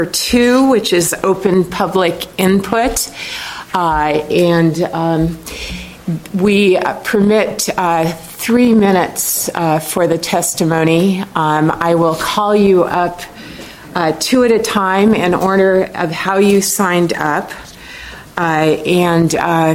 2, which is open public input. We permit 3 minutes for the testimony. I will call you up 2 at a time in order of how you signed up. Again,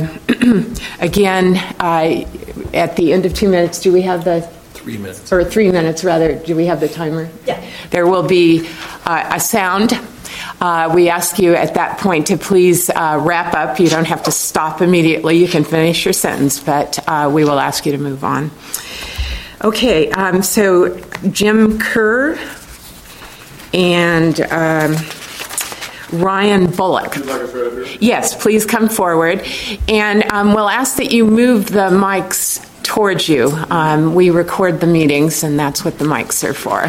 at the end of 2 minutes, do we have the 3 minutes? Or 3 minutes, rather. Do we have the timer? Yeah. There will be a sound. We ask you at that point to please wrap up. You don't have to stop immediately. You can finish your sentence, but we will ask you to move on. Okay, so Jim Kerr and Ryan Bullock. Yes, please come forward. And we'll ask that you move the mics towards you. We record the meetings, and that's what the mics are for.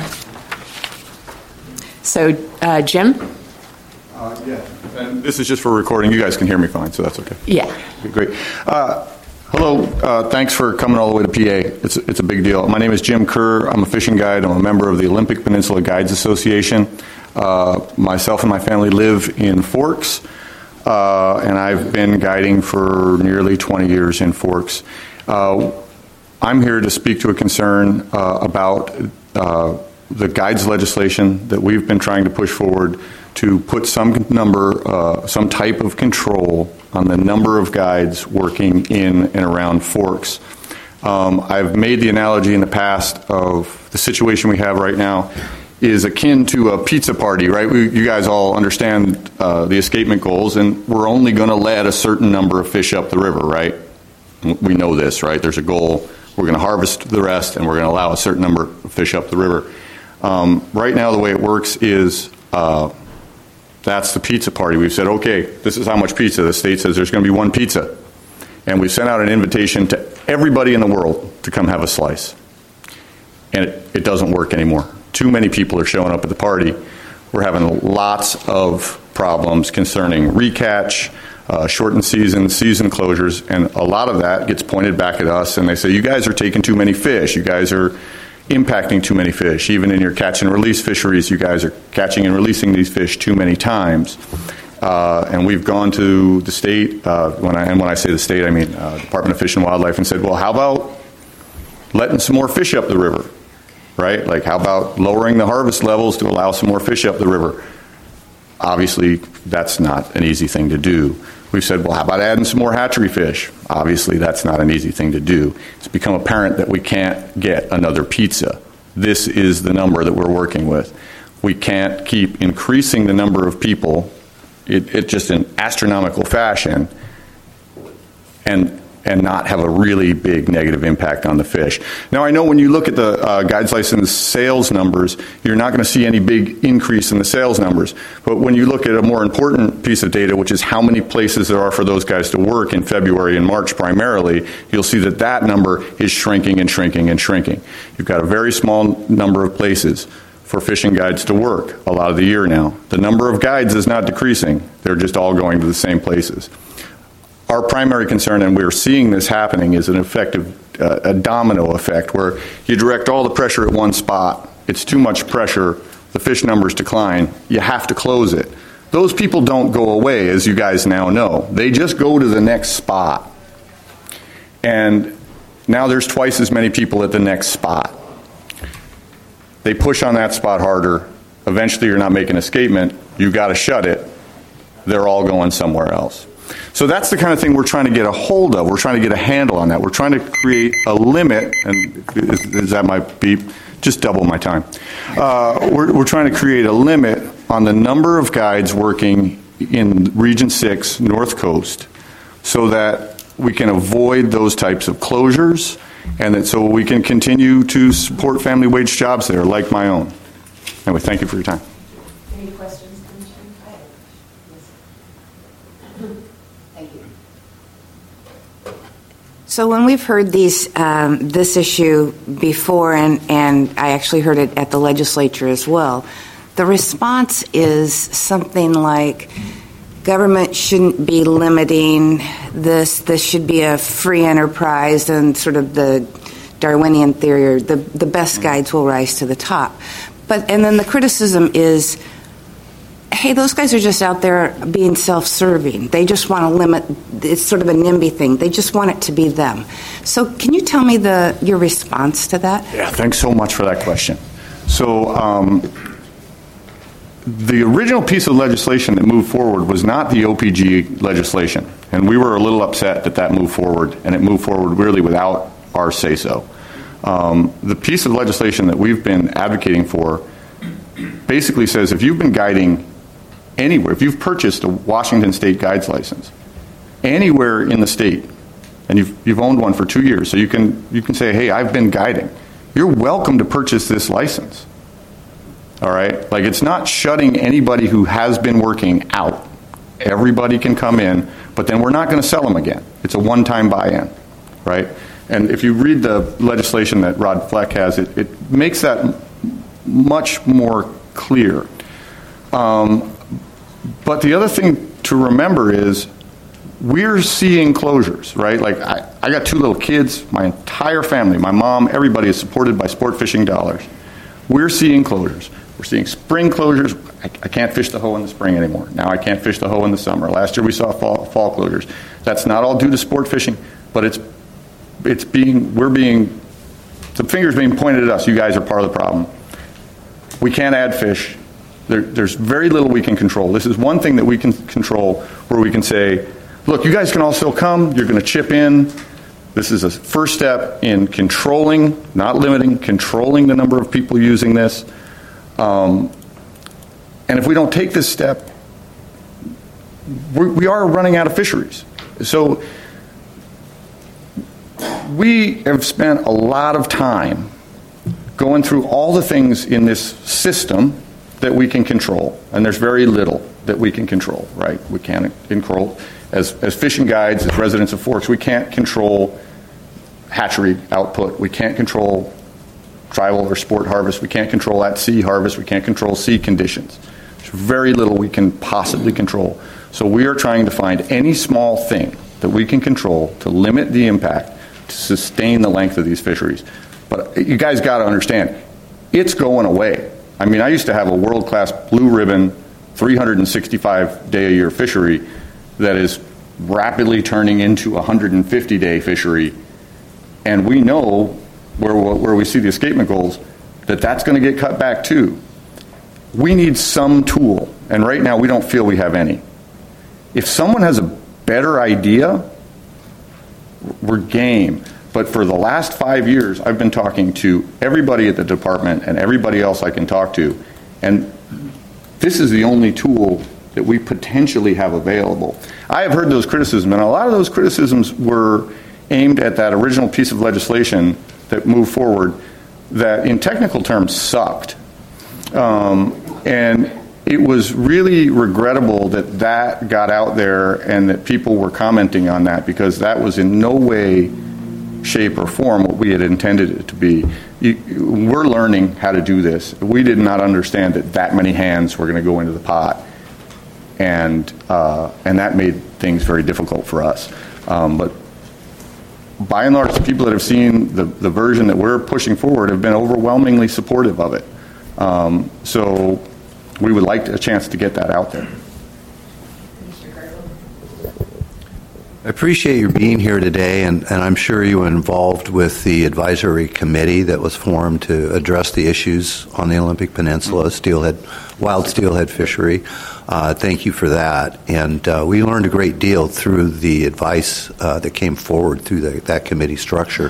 So, Jim? Yeah, and this is just for recording. You guys can hear me fine, so that's okay. Yeah. Okay, great. Hello. Thanks for coming all the way to PA. It's a big deal. My name is Jim Kerr. I'm a fishing guide. I'm a member of the Olympic Peninsula Guides Association. Myself and my family live in Forks, and I've been guiding for nearly 20 years in Forks. I'm here to speak to a concern about the guides legislation that we've been trying to push forward to put some type of control on the number of guides working in and around Forks. I've made the analogy in the past of the situation we have right now is akin to a pizza party, right? You guys all understand the escapement goals, and we're only going to let a certain number of fish up the river, right? We know this, right? There's a goal. We're going to harvest the rest, and we're going to allow a certain number of fish up the river. Right now, the way it works is that's the pizza party. We've said, okay, this is how much pizza. The state says there's going to be one pizza. And we've sent out an invitation to everybody in the world to come have a slice. And it doesn't work anymore. Too many people are showing up at the party. We're having lots of problems concerning recatch, shortened season closures, and a lot of that gets pointed back at us, and they say, you guys are taking too many fish. You guys are impacting too many fish. Even in your catch and release fisheries, you guys are catching and releasing these fish too many times. And we've gone to the state, when I say the state, I mean Department of Fish and Wildlife, and said, well, how about letting some more fish up the river, right? Like, how about lowering the harvest levels to allow some more fish up the river? Obviously, that's not an easy thing to do. We've said, well, how about adding some more hatchery fish? Obviously, that's not an easy thing to do. It's become apparent that we can't get another pizza. This is the number that we're working with. We can't keep increasing the number of people it just in astronomical fashion and not have a really big negative impact on the fish. Now, I know when you look at the guides license sales numbers, you're not going to see any big increase in the sales numbers. But when you look at a more important piece of data, which is how many places there are for those guys to work in February and March primarily, you'll see that that number is shrinking and shrinking and shrinking. You've got a very small number of places for fishing guides to work a lot of the year now. The number of guides is not decreasing. They're just all going to the same places. Our primary concern, and we're seeing this happening, is an effective a domino effect where you direct all the pressure at one spot. It's too much pressure. The fish numbers decline. You have to close it. Those people don't go away, as you guys now know. They just go to the next spot. And now there's twice as many people at the next spot. They push on that spot harder. Eventually you're not making escapement. You've got to shut it. They're all going somewhere else. So that's the kind of thing we're trying to get a hold of. We're trying to get a handle on that. We're trying to create a limit, and is that my beep? Just double my time. We're trying to create a limit on the number of guides working in Region 6 North Coast so that we can avoid those types of closures and that so we can continue to support family wage jobs there like my own. Anyway, thank you for your time. Any questions? Thank you. So when we've heard this issue before, and I actually heard it at the legislature as well, the response is something like, government shouldn't be limiting this. This should be a free enterprise, and sort of the Darwinian theory, or the best guides will rise to the top. And then the criticism is, hey, those guys are just out there being self-serving. They just want to limit, it's sort of a NIMBY thing. They just want it to be them. So can you tell me your response to that? Yeah, thanks so much for that question. So the original piece of legislation that moved forward was not the OPG legislation. And we were a little upset that that moved forward, and it moved forward really without our say-so. The piece of legislation that we've been advocating for basically says if you've been guiding anywhere, if you've purchased a Washington State Guides license anywhere in the state, and you've owned one for 2 years, so you can say, hey, I've been guiding, you're welcome to purchase this license. All right? Like, it's not shutting anybody who has been working out. Everybody can come in, but then we're not going to sell them again. It's a one-time buy-in, right? And if you read the legislation that Rod Fleck has, it makes that much more clear. But the other thing to remember is we're seeing closures, right? Like, I got 2 little kids, my entire family, my mom, everybody is supported by sport fishing dollars. We're seeing closures. We're seeing spring closures. I can't fish the Hoe in the spring anymore. Now I can't fish the Hoe in the summer. Last year we saw fall closures. That's not all due to sport fishing, but the finger's being pointed at us. You guys are part of the problem. We can't add fish. There's very little we can control. This is one thing that we can control, where we can say, look, you guys can all still come. You're going to chip in. This is a first step in controlling, not limiting, controlling the number of people using this. And if we don't take this step, we are running out of fisheries. So we have spent a lot of time going through all the things in this system that we can control, and there's very little that we can control, right? We can't control, as fishing guides, as residents of Forks, we can't control hatchery output. We can't control tribal or sport harvest. We can't control at-sea harvest. We can't control sea conditions. There's very little we can possibly control. So we are trying to find any small thing that we can control to limit the impact, to sustain the length of these fisheries. But you guys got to understand, it's going away. I mean, I used to have a world-class blue ribbon, 365-day-a-year fishery that is rapidly turning into a 150-day fishery. And we know where we see the escapement goals, that's going to get cut back too. We need some tool, and right now we don't feel we have any. If someone has a better idea, we're game. But for the last 5 years, I've been talking to everybody at the department and everybody else I can talk to, and this is the only tool that we potentially have available. I have heard those criticisms, and a lot of those criticisms were aimed at that original piece of legislation that moved forward that in technical terms sucked. And it was really regrettable that got out there and that people were commenting on that, because that was in no way, shape, or form what we had intended it to be. We're learning how to do this. We did not understand that many hands were going to go into the pot, and that made things very difficult for us. But by and large, the people that have seen the version that we're pushing forward have been overwhelmingly supportive of it. So we would like a chance to get that out there. I appreciate your being here today, and I'm sure you were involved with the advisory committee that was formed to address the issues on the Olympic Peninsula, wild steelhead fishery. Thank you for that. And we learned a great deal through the advice that came forward through that committee structure.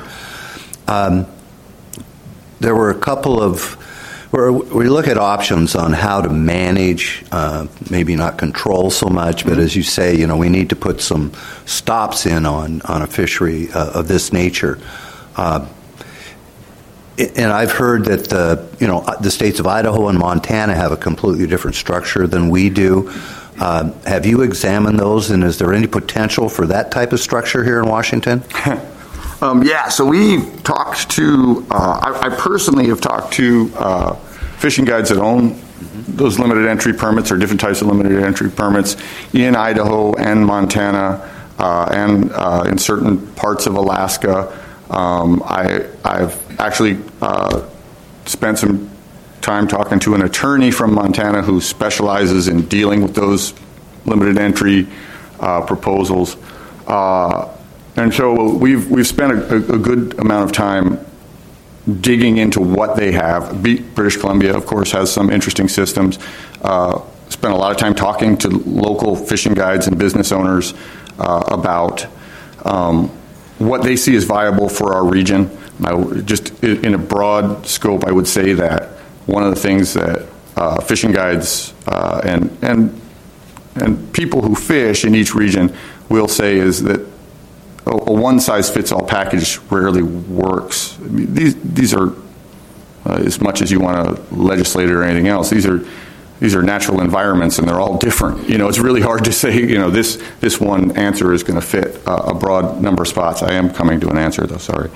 There were a couple of, where we look at options on how to manage, maybe not control so much, but as you say, we need to put some stops in on a fishery of this nature. And I've heard that the states of Idaho and Montana have a completely different structure than we do. Have you examined those, and is there any potential for that type of structure here in Washington? Yeah, so we talked to, I personally have talked to fishing guides that own those limited entry permits or different types of limited entry permits in Idaho and Montana and in certain parts of Alaska. I've actually spent some time talking to an attorney from Montana who specializes in dealing with those limited entry proposals. And so we've spent a good amount of time digging into what they have. British Columbia, of course, has some interesting systems. Spent a lot of time talking to local fishing guides and business owners about what they see as viable for our region. Just in a broad scope, I would say that one of the things that fishing guides and people who fish in each region will say is that a one-size-fits-all package rarely works. I mean, these are, as much as you want to legislate or anything else, these are natural environments, and they're all different. It's really hard to say, this one answer is going to fit a broad number of spots. I am coming to an answer, though, sorry.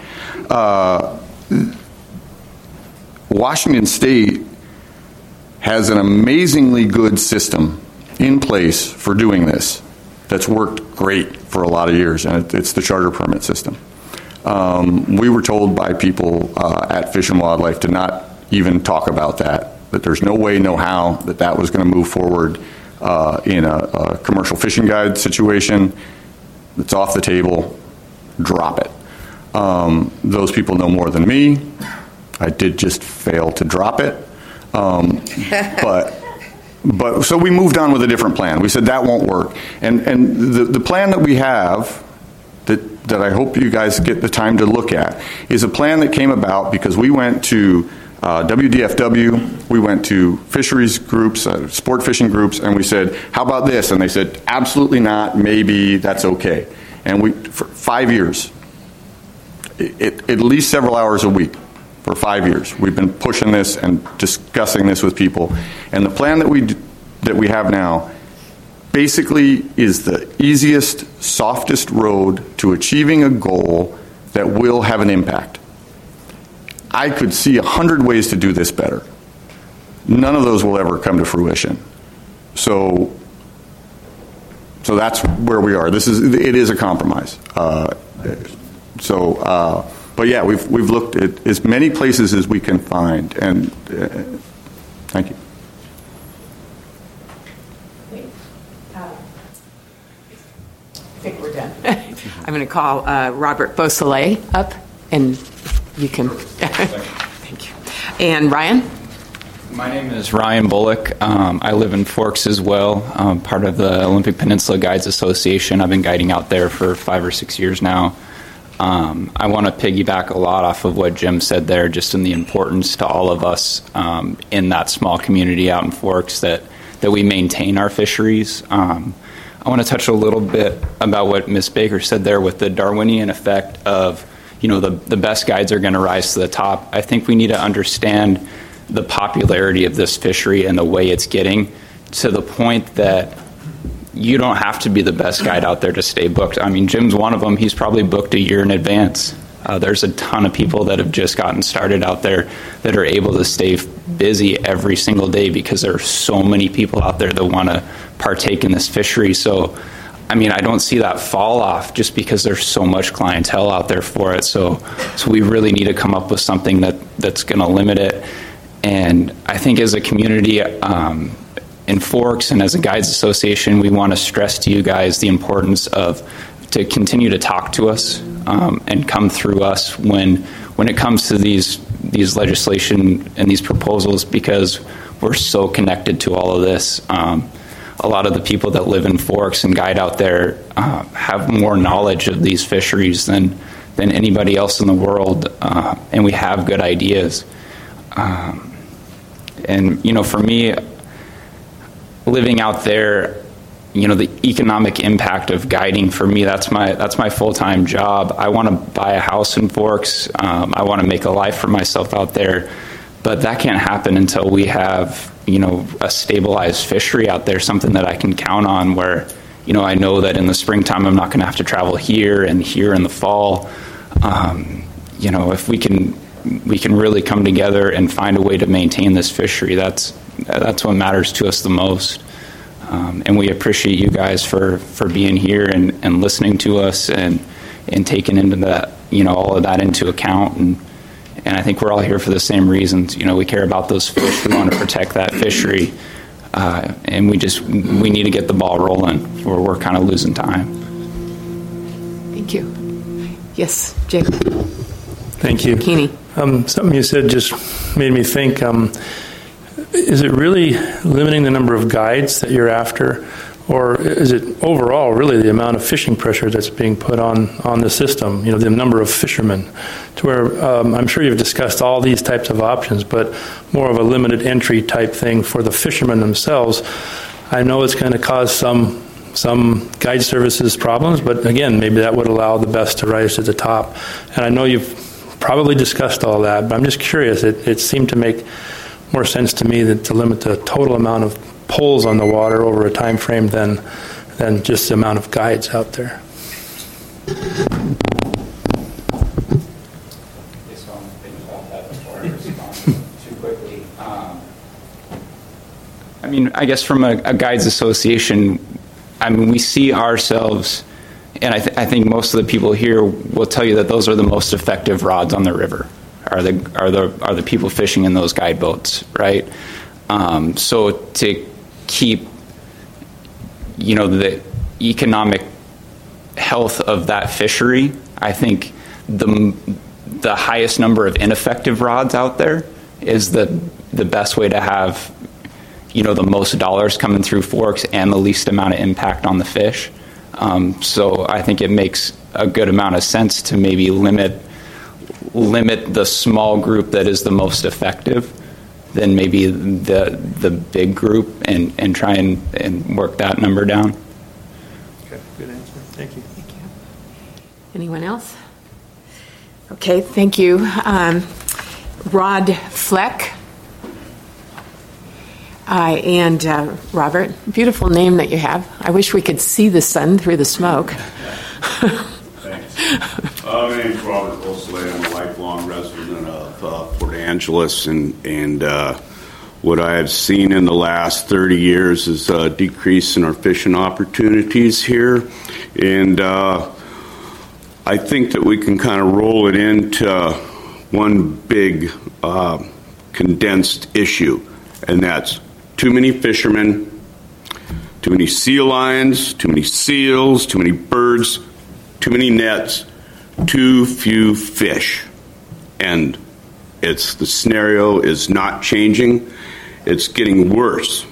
Washington State has an amazingly good system in place for doing this that's worked great for a lot of years, and it's the charter permit system. We were told by people at Fish and Wildlife to not even talk about that there's no way, no how that was going to move forward in a commercial fishing guide situation. It's off the table. Drop it. Those people know more than me. I did just fail to drop it. But so we moved on with a different plan. We said that won't work. And the plan that we have that I hope you guys get the time to look at is a plan that came about because we went to WDFW, we went to fisheries groups, sport fishing groups, and we said, how about this? And they said, absolutely not, maybe, that's okay. And for 5 years, at least several hours a week, for 5 years, we've been pushing this and discussing this with people. And the plan that we have now basically is the easiest, softest road to achieving a goal that will have an impact. I could see 100 ways to do this better. None of those will ever come to fruition. So that's where we are. It is a compromise. But yeah, we've looked at as many places as we can find, and thank you. I think we're done. I'm going to call Robert Beausoleil up, and you can. Thank you. And Ryan? My name is Ryan Bullock. I live in Forks as well. I'm part of the Olympic Peninsula Guides Association. I've been guiding out there for 5 or 6 years now. I want to piggyback a lot off of what Jim said there, just in the importance to all of us in that small community out in Forks that we maintain our fisheries. I want to touch a little bit about what Ms. Baker said there with the Darwinian effect of, the best guides are going to rise to the top. I think we need to understand the popularity of this fishery and the way it's getting to the point that you don't have to be the best guide out there to stay booked. I mean, Jim's one of them. He's probably booked a year in advance. There's a ton of people that have just gotten started out there that are able to stay busy every single day because there are so many people out there that want to partake in this fishery. So, I mean, I don't see that fall off just because there's so much clientele out there for it. So we really need to come up with something that's going to limit it. And I think as a community in Forks and as a guides association, we want to stress to you guys the importance of to continue to talk to us and come through us when it comes to these legislation and these proposals, because we're so connected to all of this. A lot of the people that live in Forks and guide out there have more knowledge of these fisheries than anybody else in the world, and we have good ideas. And for me, living out there, the economic impact of guiding for me, that's my full-time job. I want to buy a house in Forks. I want to make a life for myself out there, but that can't happen until we have a stabilized fishery out there, something that I can count on where I know that in the springtime I'm not going to have to travel here and here in the fall. If we can really come together and find a way to maintain this fishery, that's what matters to us the most. And we appreciate you guys for being here and listening to us and taking into that, all of that into account And I think we're all here for the same reasons. We care about those fish. We want to protect that fishery. And we need to get the ball rolling, or we're kind of losing time. Thank you. Yes, Jake. Thank you. Keeney. Something you said just made me think, is it really limiting the number of guides that you're after, or is it overall really the amount of fishing pressure that's being put on the system, the number of fishermen, to where I'm sure you've discussed all these types of options, but more of a limited entry type thing for the fishermen themselves. I know it's going to cause some guide services problems, but again, maybe that would allow the best to rise to the top. And I know you've probably discussed all that, but I'm just curious. It seemed to make more sense to me to limit the total amount of poles on the water over a time frame than just the amount of guides out there. Too quickly. I guess from a guides association, we see ourselves, and I think most of the people here will tell you that those are the most effective rods on the river, are the people fishing in those guide boats, right? So to keep, the economic health of that fishery, I think the highest number of ineffective rods out there is the best way to have, the most dollars coming through Forks and the least amount of impact on the fish. So I think it makes a good amount of sense to maybe limit the small group that is the most effective than maybe the big group and try and work that number down. Okay, good answer. Thank you. Thank you. Anyone else? Okay, thank you. Rod Fleck. And Robert, beautiful name that you have. I wish we could see the sun through the smoke. Thanks. My name is Robert Olsley. I'm a lifelong resident of Port Angeles, and what I have seen in the last 30 years is a decrease in our fishing opportunities here. And I think that we can kind of roll it into one big condensed issue, and that's too many fishermen, too many sea lions, too many seals, too many birds, too many nets, too few fish. And the scenario is not changing. It's getting worse.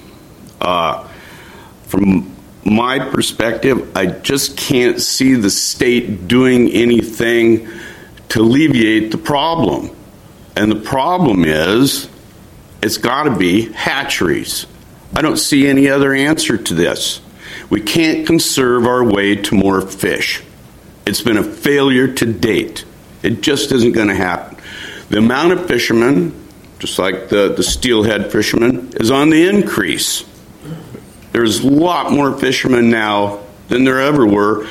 From my perspective, I just can't see the state doing anything to alleviate the problem. And the problem is, it's got to be hatcheries. I don't see any other answer to this. We can't conserve our way to more fish. It's been a failure to date. It just isn't going to happen. The amount of fishermen, just like the steelhead fishermen, is on the increase. There's a lot more fishermen now than there ever were,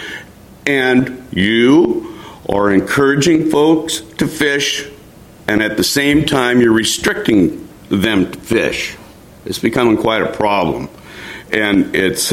and you are encouraging folks to fish, and at the same time you're restricting them to fish. It's becoming quite a problem, and it's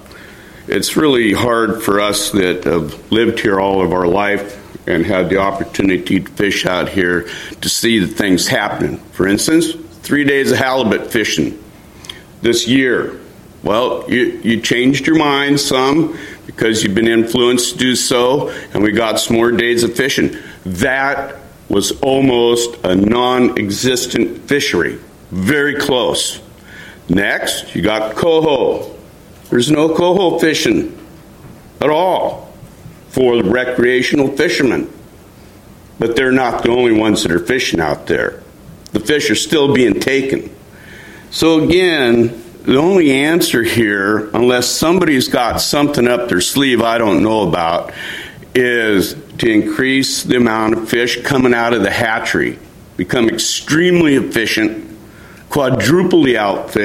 really hard for us that have lived here all of our life and had the opportunity to fish out here to see the things happening. For instance, 3 days of halibut fishing this year. Well, you changed your mind some because you've been influenced to do so, and we got some more days of fishing. That was almost a non-existent fishery. Very close. Next, you got coho. There's no coho fishing at all for the recreational fishermen. But they're not the only ones that are fishing out there. The fish are still being taken. So again, the only answer here, unless somebody's got something up their sleeve I don't know about, is to increase the amount of fish coming out of the hatchery, become extremely efficient, quadruple the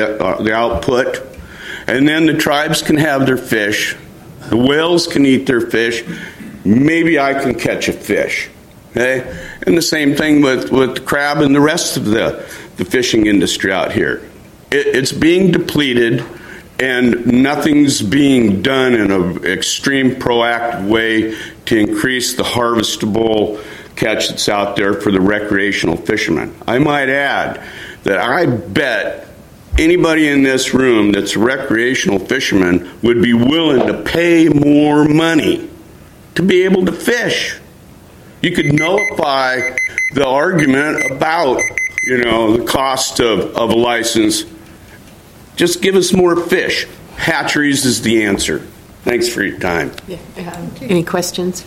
output, and then the tribes can have their fish, the whales can eat their fish, maybe I can catch a fish. Okay? And the same thing with the crab and the rest of the fishing industry out here. It's being depleted, and nothing's being done in an extreme proactive way to increase the harvestable catch that's out there for the recreational fishermen. I might add that I bet anybody in this room that's a recreational fisherman would be willing to pay more money to be able to fish. You could nullify the argument about, the cost of a license. Just give us more fish. Hatcheries is the answer. Thanks for your time. Yeah. Any questions?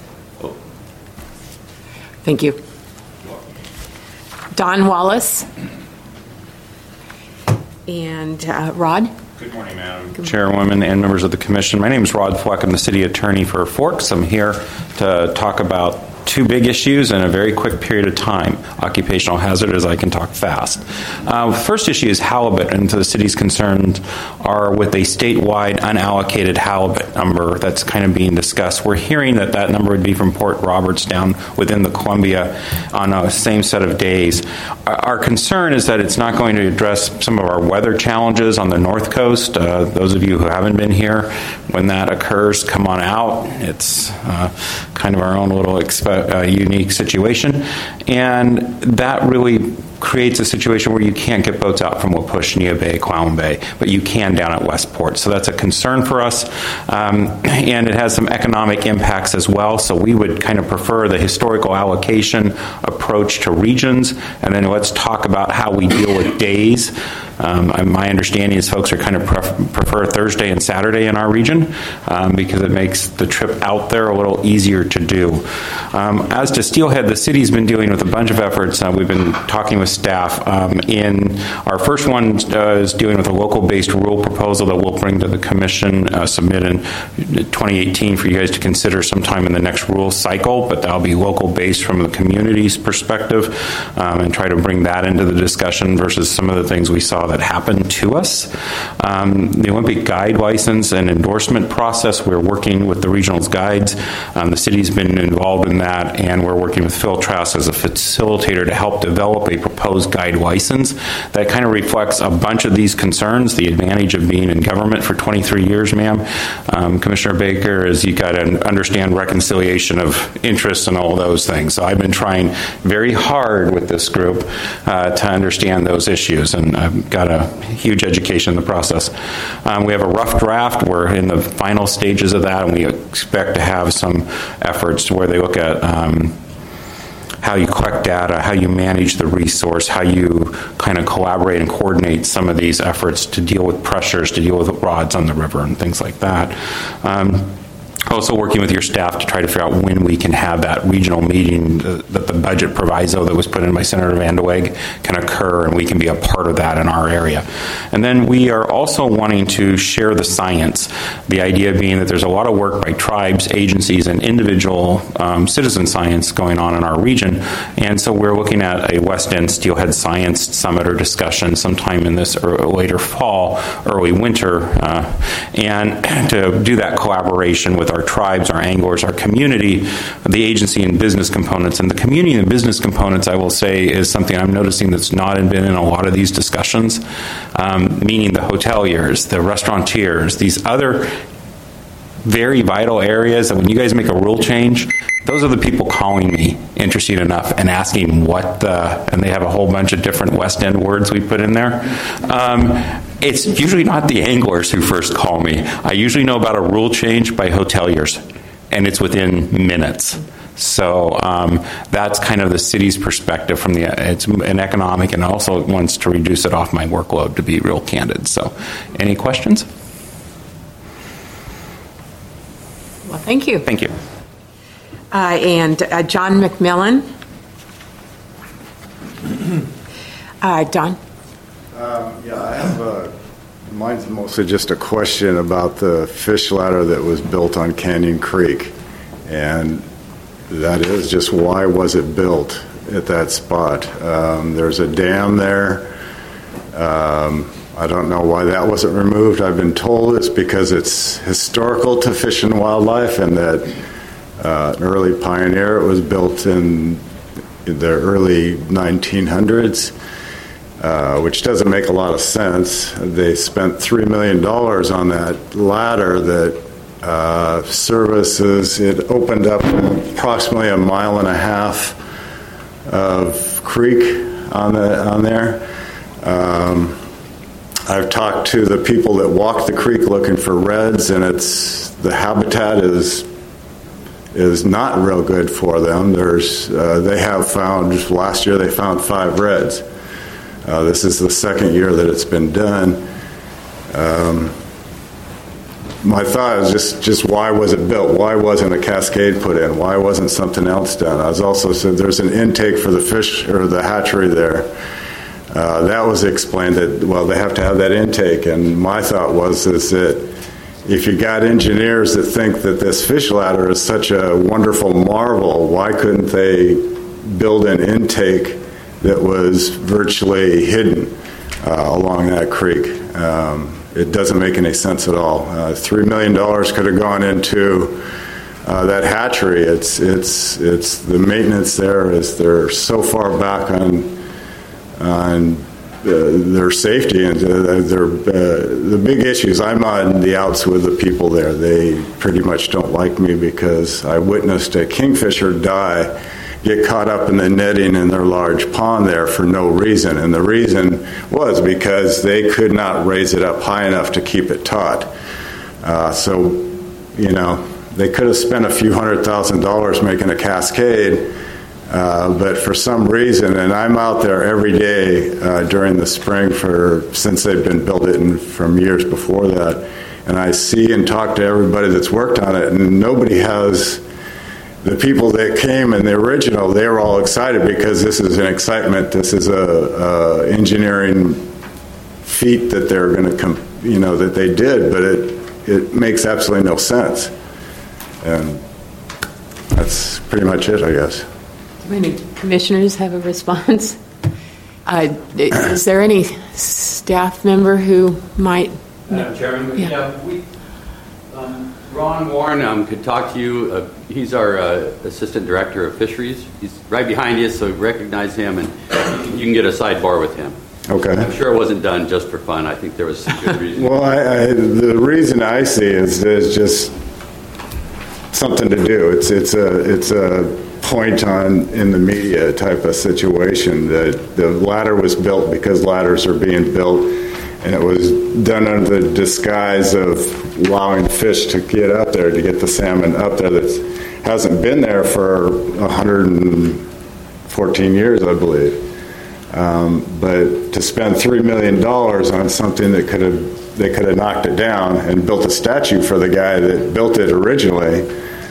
Thank you. Don Wallace. And Rod? Good morning, Madam Chairwoman and members of the Commission. My name is Rod Fleck. I'm the City Attorney for Forks. I'm here to talk about two big issues in a very quick period of time. Occupational hazard, as I can talk fast. First issue is halibut, and the city's concerns are with a statewide unallocated halibut number that's kind of being discussed. We're hearing that number would be from Port Roberts down within the Columbia on the same set of days. Our concern is that it's not going to address some of our weather challenges on the North Coast. Those of you who haven't been here, when that occurs, come on out. It's kind of our own little unique situation, and that really creates a situation where you can't get boats out from Wapush, Neah Bay, Clown Bay, but you can down at Westport. So that's a concern for us, and it has some economic impacts as well. So we would kind of prefer the historical allocation approach to regions, and then let's talk about how we deal with days. My understanding is folks are kind of prefer Thursday and Saturday in our region because it makes the trip out there a little easier to do. As to steelhead, the city's been dealing with a bunch of efforts. We've been talking with staff. In our first one is dealing with a local-based rule proposal that we'll bring to the Commission, submit in 2018 for you guys to consider sometime in the next rule cycle, but that'll be local-based from the community's perspective, and try to bring that into the discussion versus some of the things we saw that happened to us. The Olympic guide license and endorsement process, we're working with the regional's guides. The city's been involved in that, and we're working with Phil Trask as a facilitator to help develop a proposed guide license that kind of reflects a bunch of these concerns, the advantage of being in government for 23 years, ma'am. Commissioner Baker, is you got to understand reconciliation of interests and all those things. So I've been trying very hard with this group to understand those issues, and I've got a huge education in the process. We have a rough draft. We're in the final stages of that, and we expect to have some efforts where they look at how you collect data, how you manage the resource, how you kind of collaborate and coordinate some of these efforts to deal with pressures, to deal with rods on the river and things like that. Also working with your staff to try to figure out when we can have that regional meeting, that the budget proviso that was put in by Senator Van de Weg can occur, and we can be a part of that in our area. And then we are also wanting to share the science, the idea being that there's a lot of work by tribes, agencies, and individual citizen science going on in our region, and so we're looking at a West End Steelhead Science Summit or discussion sometime in this later fall, early winter, and to do that collaboration with our tribes, our anglers, our community, the agency and business components. And the community and business components, I will say, is something I'm noticing that's not been in a lot of these discussions, meaning the hoteliers, the restaurateurs, these other very vital areas that when you guys make a rule change, those are the people calling me interested enough and asking and they have a whole bunch of different West End words we put in there. It's usually not the anglers who first call me. I usually know about a rule change by hoteliers, and it's within minutes. So that's kind of the city's perspective from it's an economic, and also wants to reduce it off my workload, to be real candid. So any questions? Well, thank you. Thank you. And John McMillan. Don? I have mine's mostly just a question about the fish ladder that was built on Canyon Creek. And that is just, why was it built at that spot? There's a dam there. I don't know why that wasn't removed. I've been told it's because it's historical to Fish and Wildlife, and that an early pioneer. It was built in the early 1900s, which doesn't make a lot of sense. They spent $3 million on that ladder that services. It opened up approximately 1.5 miles creek on there. I've talked to the people that walk the creek looking for reds, and the habitat is not real good for them. They have found, just last year they found 5 reds. This is the second year that it's been done. My thought is just why was it built? Why wasn't a cascade put in? Why wasn't something else done? I was also said there's an intake for the fish or the hatchery there. That was explained that, well, they have to have that intake. And my thought is that if you got engineers that think that this fish ladder is such a wonderful marvel, why couldn't they build an intake that was virtually hidden along that creek? It doesn't make any sense at all. $3 million could have gone into that hatchery. It's the maintenance there is they're so far back on their safety and the big issues. I'm on the outs with the people there. They pretty much don't like me because I witnessed a kingfisher get caught up in the netting in their large pond there for no reason. And the reason was because they could not raise it up high enough to keep it taut. They could have spent a few $100,000 making a cascade, but for some reason, and I'm out there every day during the spring since they've been building from years before that, and I see and talk to everybody that's worked on it, and nobody has. The people that came in the original, they were all excited because this is an excitement. This is a engineering feat that they're going to that they did, but it makes absolutely no sense. And that's pretty much it, I guess. Do any commissioners have a response? Is there any staff member who might? Madam Chairman, yeah. Ron Warren could talk to you. He's our Assistant Director of Fisheries. He's right behind you, so recognize him, and you can get a sidebar with him. Okay. I'm sure it wasn't done just for fun. I think there was some good reason. Well, the reason I see is just something to do. It's a point in the media type of situation that the ladder was built because ladders are being built. And it was done under the disguise of allowing fish to get up there, to get the salmon up there that hasn't been there for 114 years, I believe. But to spend $3 million on something that they could have knocked it down and built a statue for the guy that built it originally,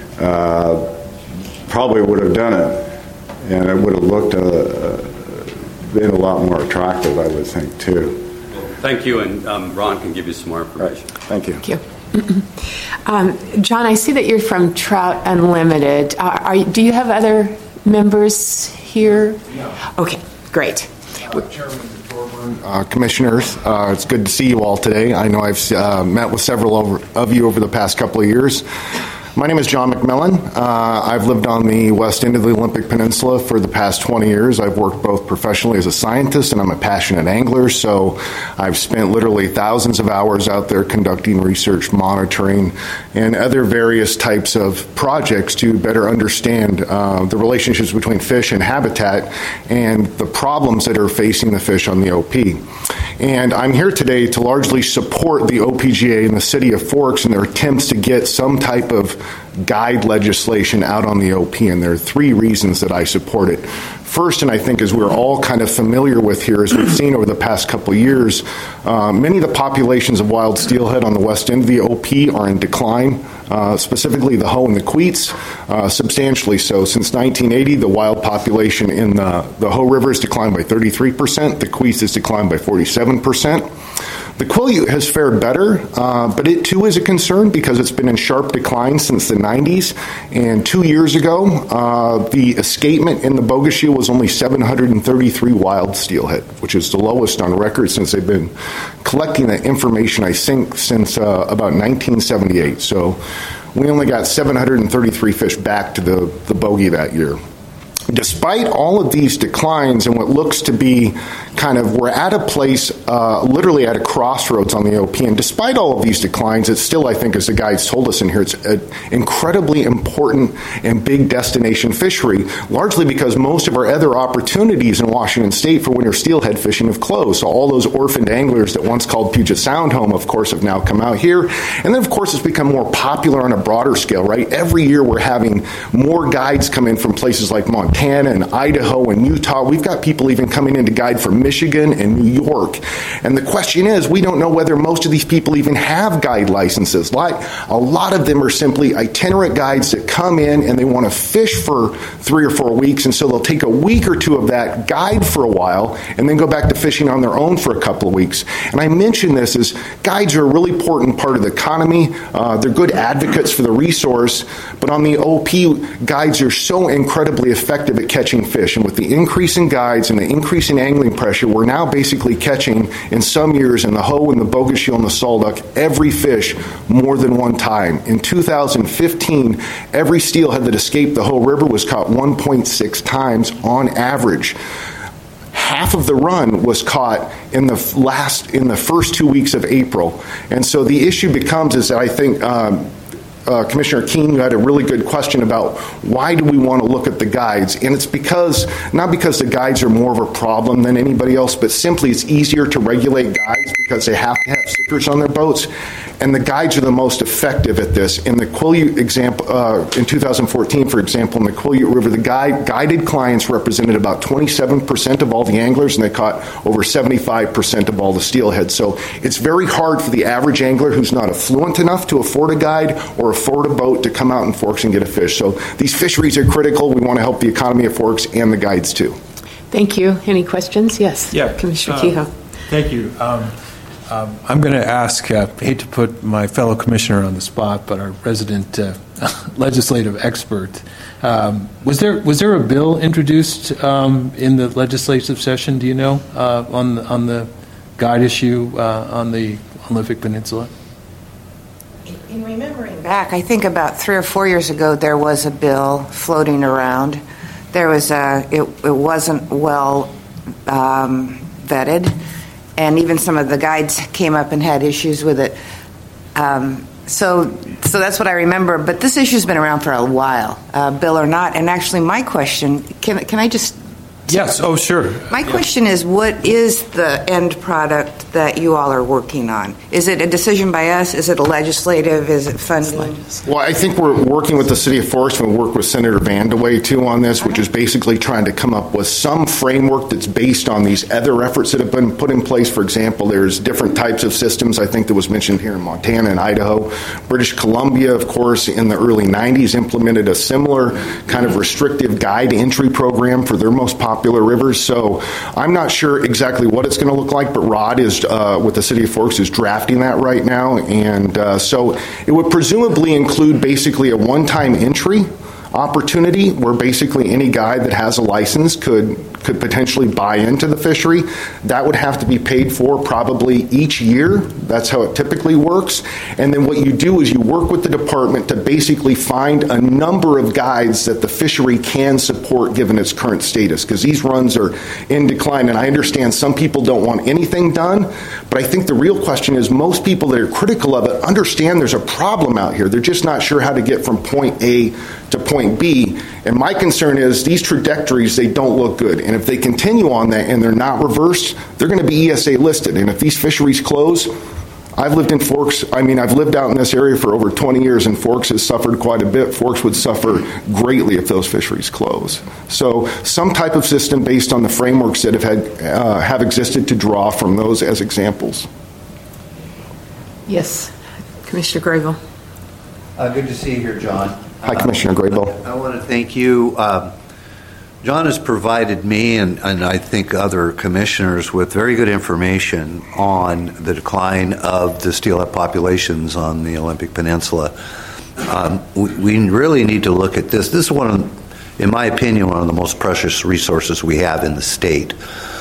probably would have done it. And it would have looked been a lot more attractive, I would think, too. Thank you, and Ron can give you some more information. Right. Thank you. Thank you. John, I see that you're from Trout Unlimited. Do you have other members here? No. Okay, great. Chairman Thorburn, Commissioners, it's good to see you all today. I know I've met with several of you over the past couple of years. My name is John McMillan. I've lived on the west end of the Olympic Peninsula for the past 20 years. I've worked both professionally as a scientist and I'm a passionate angler, so I've spent literally thousands of hours out there conducting research, monitoring, and other various types of projects to better understand the relationships between fish and habitat and the problems that are facing the fish on the OP. And I'm here today to largely support the OPGA and the City of Forks in their attempts to get some type of guide legislation out on the OP, and there are 3 reasons that I support it. First, and I think as we're all kind of familiar with here, as we've seen over the past couple of years, many of the populations of wild steelhead on the west end of the OP are in decline, specifically the Hoh and the Queets, substantially so. Since 1980, the wild population in the Hoh River has declined by 33%, the Queets has declined by 47%. The Quileute has fared better, but it too is a concern because it's been in sharp decline since the 90s. And 2 years ago, the escapement in the Bogasheel was only 733 wild steelhead, which is the lowest on record since they've been collecting that information, I think, since about 1978. So we only got 733 fish back to the bogey that year. Despite all of these declines, declines and what looks to be kind of, we're at a place literally at a crossroads on the OP. And despite all of these declines, it's still, I think, as the guides told us in here, it's an incredibly important and big destination fishery, largely because most of our other opportunities in Washington State for winter steelhead fishing have closed. So all those orphaned anglers that once called Puget Sound home, of course, have now come out here. And then, of course, it's become more popular on a broader scale, right? Every year we're having more guides come in from places like Montana and Idaho and Utah. We've got people even coming in to guide from Michigan and New York. And the question is, we don't know whether most of these people even have guide licenses. Like, a lot of them are simply itinerant guides that come in and they want to fish for 3 or 4 weeks, and so they'll take a week or two of that, guide for a while, and then go back to fishing on their own for a couple of weeks. And I mention this as guides are a really important part of the economy. They're good advocates for the resource, but on the OP, guides are so incredibly effective at catching fish. And with the increase in guides and the increase in angling pressure, we're now basically catching, in some years, in the Hoe and the bogus eel and the saltduck, every fish more than one time. In 2015, every steelhead that escaped the Hoe River was caught 1.6 times on average. Half of the run was caught in the first 2 weeks of April. And so the issue becomes is that I think Commissioner Keene, you had a really good question about why do we want to look at the guides, and it's because, not because the guides are more of a problem than anybody else, but simply it's easier to regulate guides because they have to have stickers on their boats, and the guides are the most effective at this. In the Quileute example, in 2014, for example, in the Quileute River, the guided clients represented about 27% of all the anglers, and they caught over 75% of all the steelhead. So it's very hard for the average angler who's not affluent enough to afford a guide or afford a boat to come out in Forks and get a fish. So these fisheries are critical. We want to help the economy of Forks and the guides too. Thank you. Any questions? Yes. Yeah. Commissioner Kehoe. Thank you. I'm going to ask, I hate to put my fellow commissioner on the spot, but our resident legislative expert, was there a bill introduced in the legislative session, do you know, on the guide issue on the Olympic Peninsula? In remembering back, I think about 3 or 4 years ago, there was a bill floating around. There was it wasn't well vetted, and even some of the guides came up and had issues with it. So that's what I remember. But this issue's been around for a while, bill or not. And actually, my question, can I just... Yes, oh, sure. My question is, what is the end product that you all are working on? Is it a decision by us? Is it a legislative? Is it funding? Well, I think we're working with the City of Forks, and we work with Senator Vandeweghe, too, on this, which is basically trying to come up with some framework that's based on these other efforts that have been put in place. For example, there's different types of systems, I think, that was mentioned here in Montana and Idaho. British Columbia, of course, in the early 90s implemented a similar kind of restrictive guide entry program for their most popular rivers. So I'm not sure exactly what it's going to look like, but Rod is with the City of Forks is drafting that right now, and so it would presumably include basically a one-time entry opportunity where basically any guide that has a license could potentially buy into the fishery. That would have to be paid for probably each year. That's how it typically works. And then what you do is you work with the department to basically find a number of guides that the fishery can support given its current status, because these runs are in decline. And I understand some people don't want anything done, but I think the real question is most people that are critical of it understand there's a problem out here. They're just not sure how to get from point A to point B. And my concern is these trajectories, they don't look good. And if they continue on that and they're not reversed, they're going to be ESA listed. And if these fisheries close, I've lived in Forks, I've lived out in this area for over 20 years, and Forks has suffered quite a bit. Forks would suffer greatly if those fisheries close. So some type of system based on the frameworks that have existed to draw from those as examples. Yes. Commissioner Graybill. Good to see you here, John. Hi, Commissioner Graybill. I want to thank you. John has provided me and I think other commissioners with very good information on the decline of the steelhead populations on the Olympic Peninsula. We really need to look at this. This is in my opinion, one of the most precious resources we have in the state.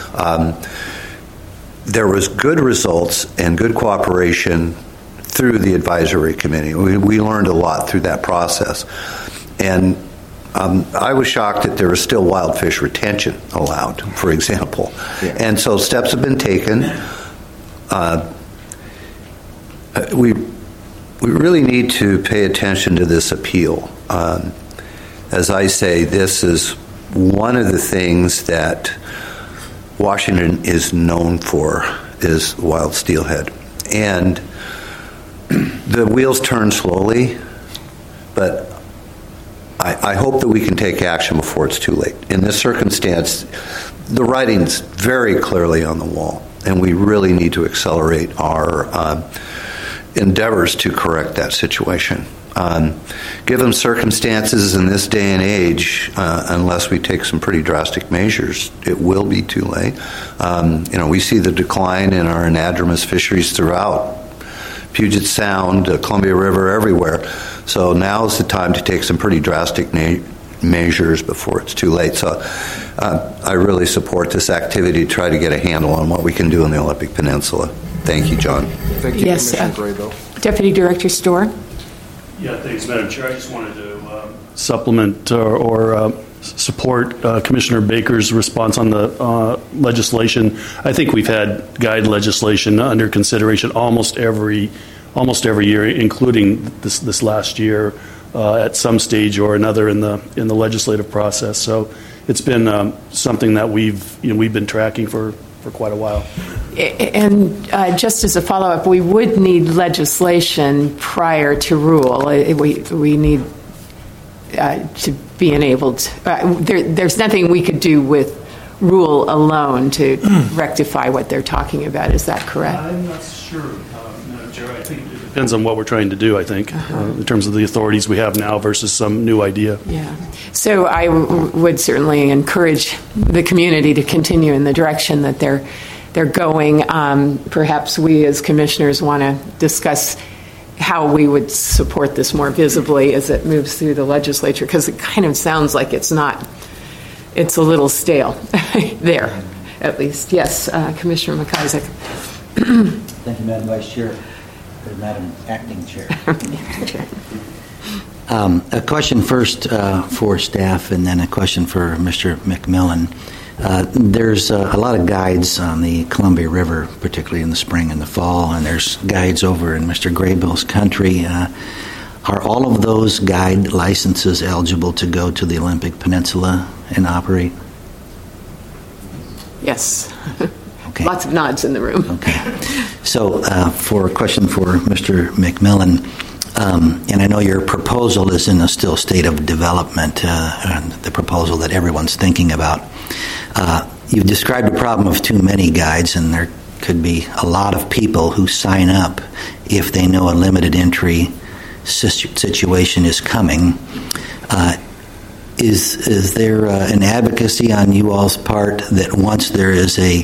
There was good results and good cooperation through the advisory committee. We learned a lot through that process. And I was shocked that there was still wild fish retention allowed, for example. Yeah. And so steps have been taken. We really need to pay attention to this appeal. As I say, this is one of the things that Washington is known for, is wild steelhead. And the wheels turn slowly, but I hope that we can take action before it's too late. In this circumstance, the writing's very clearly on the wall, and we really need to accelerate our endeavors to correct that situation. Given circumstances in this day and age, unless we take some pretty drastic measures, it will be too late. We see the decline in our anadromous fisheries throughout Puget Sound, Columbia River, everywhere. So now is the time to take some pretty drastic measures before it's too late. So I really support this activity to try to get a handle on what we can do in the Olympic Peninsula. Thank you, John. Thank you, yes, Commissioner Graybill. Deputy Director Storr. Yeah, thanks, Madam Chair. I just wanted to supplement or support Commissioner Baker's response on the legislation. I think we've had guide legislation under consideration almost every year, including this last year at some stage or another in the legislative process. So it's been something that we've been tracking for quite a while. And just as a follow-up, we would need legislation prior to rule. We need to be enabled. There's nothing we could do with rule alone to rectify what they're talking about. Is that correct? I'm not sure, Madam Chair. I think it depends on what we're trying to do, I think, in terms of the authorities we have now versus some new idea. Yeah. So I would certainly encourage the community to continue in the direction that they're going. Perhaps we as commissioners want to discuss how we would support this more visibly as it moves through the legislature, because it kind of sounds like it's a little stale there, at least. Yes, Commissioner McIsaac. Thank you, Madam Vice Chair, or Madam Acting Chair. A question first for staff, and then a question for Mr. McMillan. There's a lot of guides on the Columbia River, particularly in the spring and the fall, and there's guides over in Mr. Graybill's country. Are all of those guide licenses eligible to go to the Olympic Peninsula and operate? Yes. Okay. Lots of nods in the room. Okay. So for a question for Mr. McMillan, and I know your proposal is in a still state of development, the proposal that everyone's thinking about. You've described a problem of too many guides, and there could be a lot of people who sign up if they know a limited entry situation is coming. Is there an advocacy on you all's part that once there is a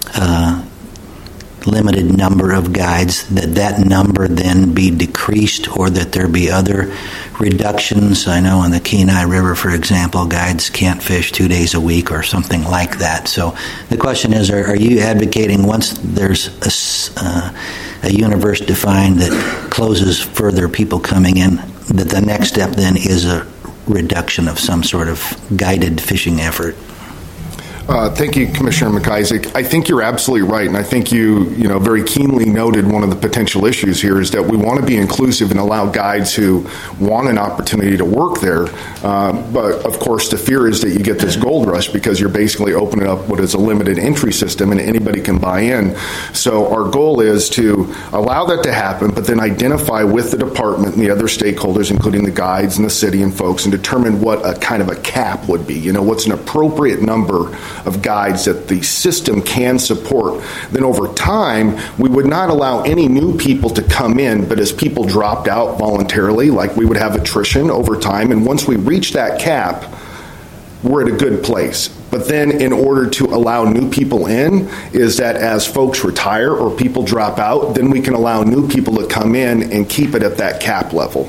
limited number of guides, that number then be decreased, or that there be other reductions? I know on the Kenai River, for example, guides can't fish 2 days a week or something like that. So the question is, are you advocating once there's a universe defined that closes further people coming in, that the next step then is a reduction of some sort of guided fishing effort? Thank you, Commissioner McIsaac. I think you're absolutely right, and I think you very keenly noted one of the potential issues here is that we want to be inclusive and allow guides who want an opportunity to work there. But of course, the fear is that you get this gold rush because you're basically opening up what is a limited entry system, and anybody can buy in. So our goal is to allow that to happen, but then identify with the department and the other stakeholders, including the guides and the city and folks, and determine what a kind of a cap would be. What's an appropriate number of guides that the system can support. Then over time, we would not allow any new people to come in, but as people dropped out voluntarily, like we would have attrition over time, and once we reach that cap, we're at a good place. But then in order to allow new people in, is that as folks retire or people drop out, then we can allow new people to come in and keep it at that cap level.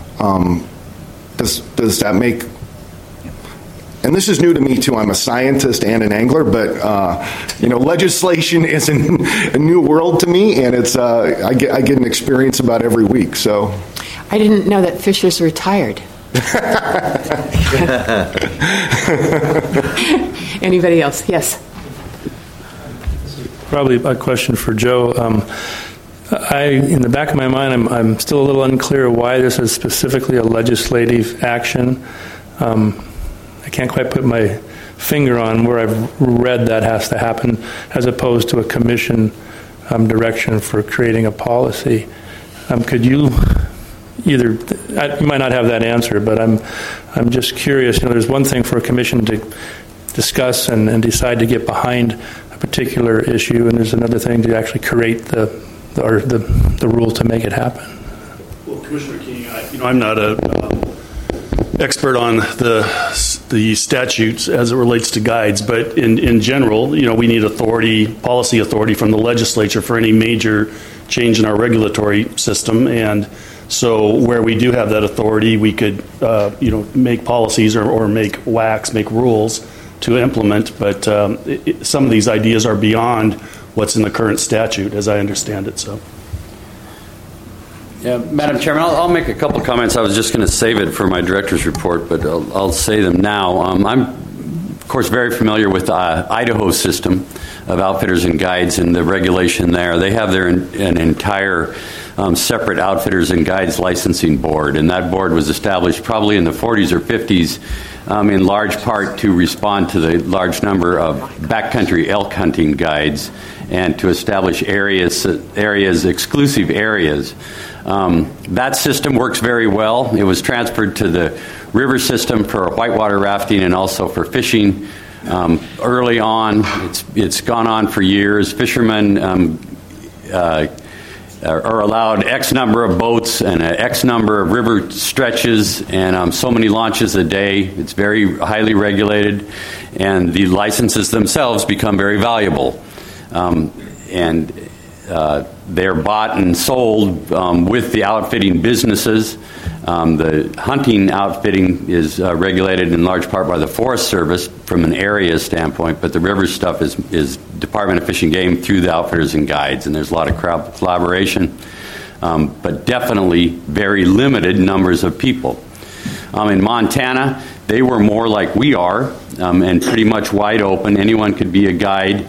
Does that make... And this is new to me, too. I'm a scientist and an angler, but, legislation is a new world to me, and it's I get an experience about every week. So, I didn't know that fishers retired. Anybody else? Yes. Probably a question for Joe. In the back of my mind, I'm still a little unclear why this is specifically a legislative action. I can't quite put my finger on where I've read that has to happen, as opposed to a commission direction for creating a policy. Could you you might not have that answer, but I'm just curious. There's one thing for a commission to discuss and decide to get behind a particular issue, and there's another thing to actually create the rule to make it happen. Well, Commissioner King, I'm not a expert on the statutes as it relates to guides, but in general, we need policy authority from the legislature for any major change in our regulatory system. And so where we do have that authority, we could, make policies or make rules to implement. But some of these ideas are beyond what's in the current statute, as I understand it. So. Yeah, Madam Chairman, I'll make a couple comments. I was just going to save it for my director's report, but I'll say them now. I'm, of course, very familiar with the Idaho system of outfitters and guides and the regulation there. They have an entire separate outfitters and guides licensing board, and that board was established probably in the 40s or 50s in large part to respond to the large number of backcountry elk hunting guides and to establish exclusive areas. That system works very well. It was transferred to the river system for whitewater rafting and also for fishing. Early on, it's gone on for years. Fishermen are allowed X number of boats and X number of river stretches and so many launches a day. It's very highly regulated, and the licenses themselves become very valuable. They're bought and sold with the outfitting businesses. The hunting outfitting is regulated in large part by the Forest Service from an area standpoint, but the river stuff is Department of Fish and Game through the outfitters and guides, and there's a lot of collaboration, but definitely very limited numbers of people. In Montana, they were more like we are and pretty much wide open. Anyone could be a guide.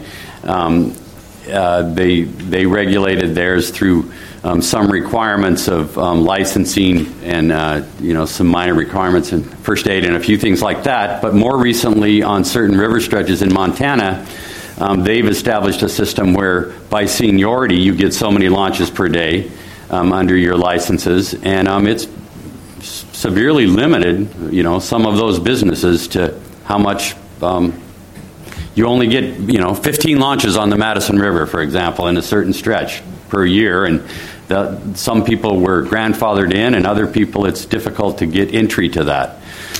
They regulated theirs through some requirements of licensing and some minor requirements in first aid and a few things like that. But more recently, on certain river stretches in Montana, they've established a system where by seniority you get so many launches per day under your licenses, and it's severely limited. Some of those businesses to how much. You only get, 15 launches on the Madison River, for example, in a certain stretch per year, and some people were grandfathered in, and other people it's difficult to get entry to that.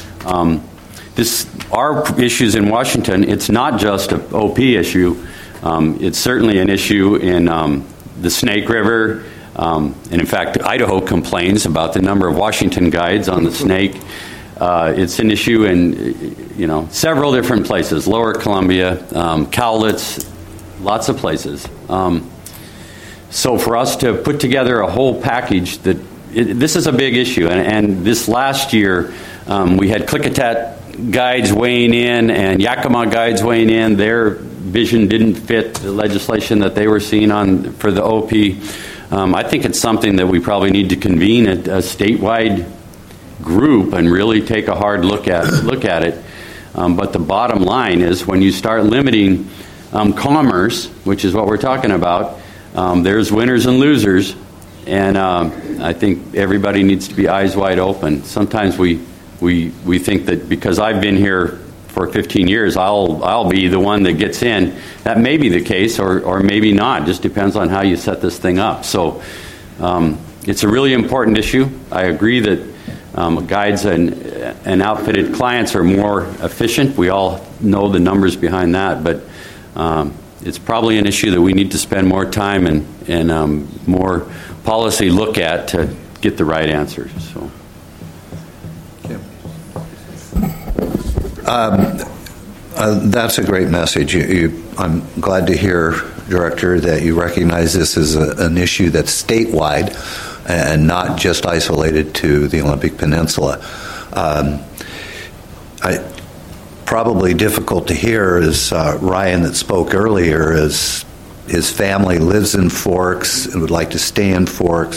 Our issues in Washington, it's not just an OP issue. It's certainly an issue in the Snake River, and in fact, Idaho complains about the number of Washington guides on the Snake. It's an issue in, several different places, Lower Columbia, Cowlitz, lots of places. So for us to put together a whole package this is a big issue. And this last year, we had Klickitat guides weighing in and Yakima guides weighing in. Their vision didn't fit the legislation that they were seeing for the OP. I think it's something that we probably need to convene a statewide group and really take a hard look at it. But the bottom line is when you start limiting commerce, which is what we're talking about, there's winners and losers, and I think everybody needs to be eyes wide open. Sometimes we think that because I've been here for 15 years, I'll be the one that gets in. That may be the case, or maybe not. Just depends on how you set this thing up. So it's a really important issue. I agree that guides and outfitted clients are more efficient. We all know the numbers behind that, but it's probably an issue that we need to spend more time and more policy look at to get the right answers. So. That's a great message. I'm glad to hear, Director, that you recognize this as an issue that's statewide and not just isolated to the Olympic Peninsula. Probably difficult to hear is Ryan that spoke earlier, is his family lives in Forks and would like to stay in Forks.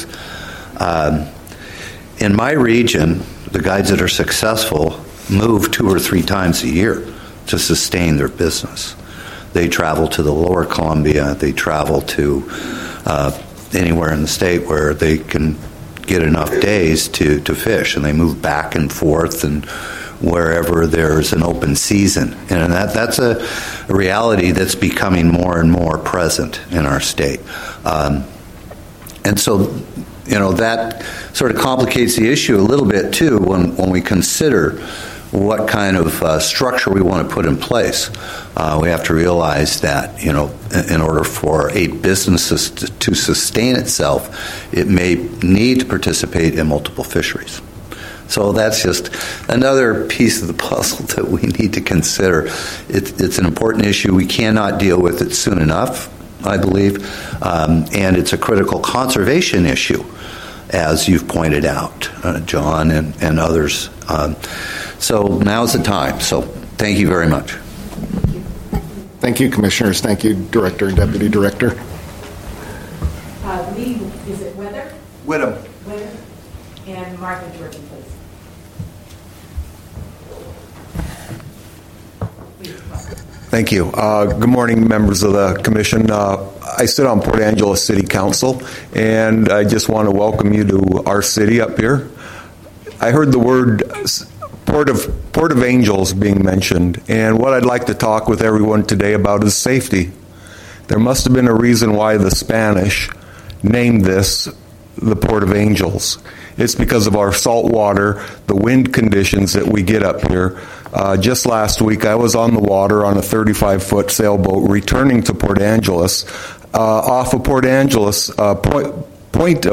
In my region, the guides that are successful move 2 or 3 times a year to sustain their business. They travel to the Lower Columbia, they travel to anywhere in the state where they can get enough days to fish, and they move back and forth and wherever there's an open season. And that's a reality that's becoming more and more present in our state. And so, that sort of complicates the issue a little bit, too, when we consider what kind of structure we want to put in place. We have to realize that, in order for a business to sustain itself, it may need to participate in multiple fisheries. So that's just another piece of the puzzle that we need to consider. It's an important issue. We cannot deal with it soon enough, I believe, and it's a critical conservation issue, as you've pointed out, John and others. So now's the time. So thank you very much. Thank you, Commissioners. Thank you, Director and Deputy Director. Lee, is it Weather? Whittam. Weather. And Martha Jordan, please. Thank you. Good morning, members of the Commission. I sit on Port Angeles City Council, and I just want to welcome you to our city up here. I heard the word Port of Angels being mentioned, and what I'd like to talk with everyone today about is safety. There must have been a reason why the Spanish named this the Port of Angels. It's because of our salt water, the wind conditions that we get up here. Just last week, I was on the water on a 35-foot sailboat returning to Port Angeles. Off of Port Angeles, Point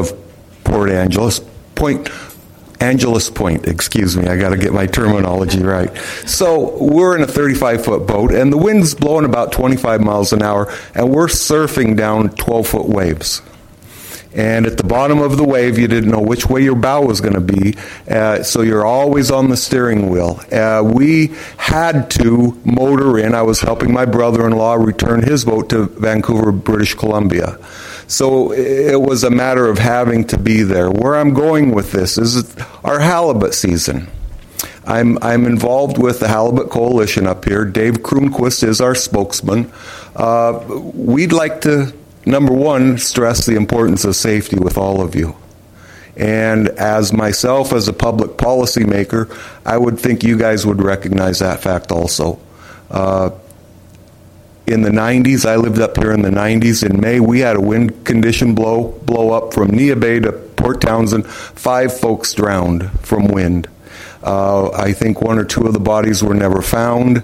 Angeles Point, excuse me, I got to get my terminology right. So we're in a 35-foot boat, and the wind's blowing about 25 miles an hour, and we're surfing down 12-foot waves. And at the bottom of the wave, you didn't know which way your bow was going to be, so you're always on the steering wheel. We had to motor in. I was helping my brother-in-law return his boat to Vancouver, British Columbia. So it was a matter of having to be there. Where I'm going with this is our halibut season. I'm involved with the Halibut Coalition up here. Dave Kroonquist is our spokesman. We'd like to, number one, stress the importance of safety with all of you. And as myself, as a public policy maker, I would think you guys would recognize that fact also. In the 90s, I lived up here in the 90s. In May, we had a wind condition blow up from Nia Bay to Port Townsend. 5 folks drowned from wind. I think 1 or 2 of the bodies were never found.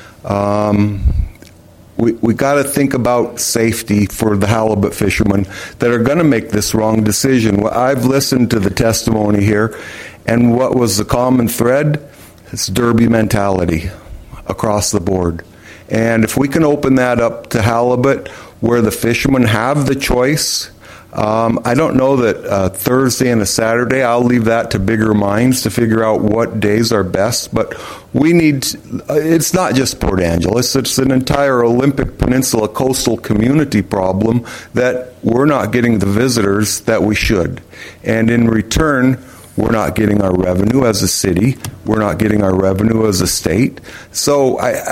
We got to think about safety for the halibut fishermen that are going to make this wrong decision. I've listened to the testimony here, and what was the common thread? It's derby mentality across the board. And if we can open that up to halibut, where the fishermen have the choice, I don't know that Thursday and a Saturday, I'll leave that to bigger minds to figure out what days are best, but we need, it's not just Port Angeles, it's an entire Olympic Peninsula coastal community problem that we're not getting the visitors that we should. And in return, we're not getting our revenue as a city, we're not getting our revenue as a state. So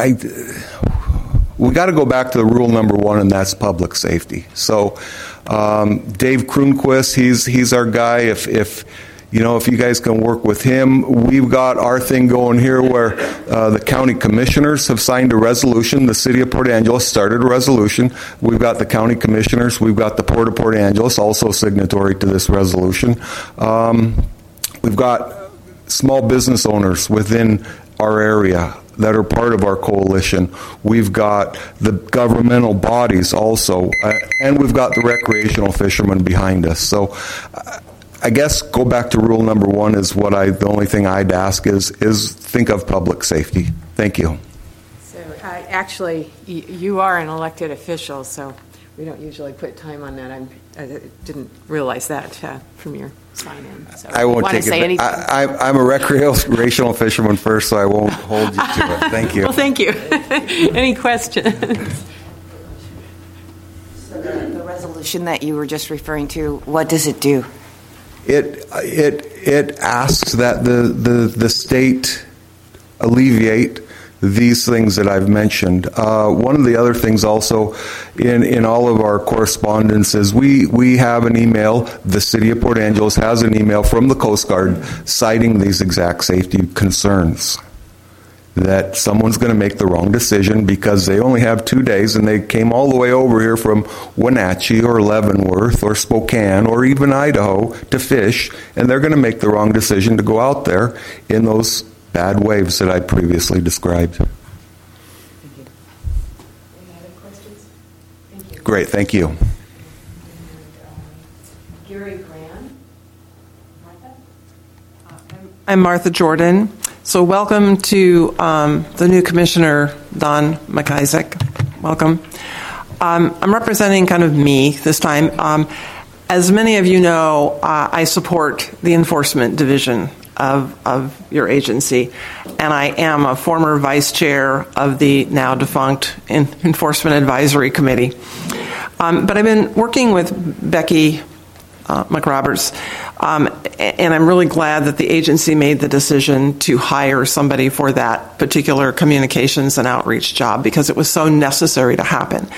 we got to go back to the rule number 1, and that's public safety. So Dave Kroonquist, he's our guy. If you guys can work with him, we've got our thing going here where the county commissioners have signed a resolution. The city of Port Angeles started a resolution. We've got the county commissioners. We've got the Port of Port Angeles also signatory to this resolution. We've got small business owners within our area that are part of our coalition. We've got the governmental bodies also, and we've got the recreational fishermen behind us. So I guess go back to rule number 1 is the only thing I'd ask is think of public safety. Thank you. So actually, you are an elected official, so We don't usually put time on that. I didn't realize that from your sign-in. So I won't take say it. anything? I'm a recreational fisherman first, so I won't hold you to it. Thank you. Well, thank you. Any questions? So the resolution that you were just referring to, what does it do? It asks that the state alleviate these things that I've mentioned. One of the other things also in all of our correspondence is we have an email, the City of Port Angeles has an email from the Coast Guard citing these exact safety concerns. That someone's going to make the wrong decision because they only have 2 days and they came all the way over here from Wenatchee or Leavenworth or Spokane or even Idaho to fish, and they're going to make the wrong decision to go out there in those bad waves that I previously described. Thank you. Any other questions? Thank you. Great, thank you. Gary Graham. Martha? I'm Martha Jordan. So welcome to the new commissioner, Don McIsaac. Welcome. I'm representing kind of me this time. As many of you know, I support the enforcement division of your agency, and I am a former vice chair of the now defunct Enforcement Advisory Committee. But I've been working with Becky McRoberts, and I'm really glad that the agency made the decision to hire somebody for that particular communications and outreach job because it was so necessary to happen.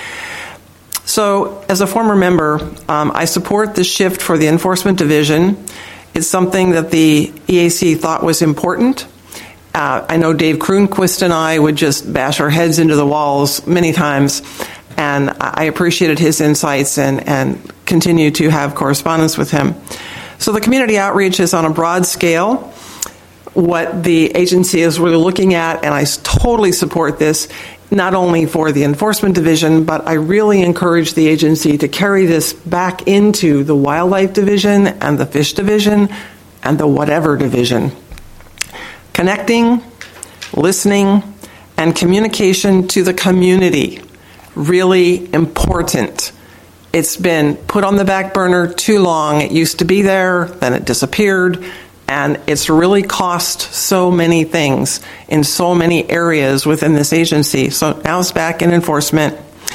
So, as a former member, I support the shift for the enforcement division. It's something that the EAC thought was important. I know Dave Kroonquist and I would just bash our heads into the walls many times, and I appreciated his insights and continue to have correspondence with him. So the community outreach is on a broad scale. What the agency is really looking at, and I totally support this, not only for the enforcement division, but I really encourage the agency to carry this back into the wildlife division and the fish division and the whatever division. Connecting, listening, and communication to the community, really important. It's been put on the back burner too long. It used to be there, then it disappeared. And it's really cost so many things in so many areas within this agency. So now it's back in enforcement.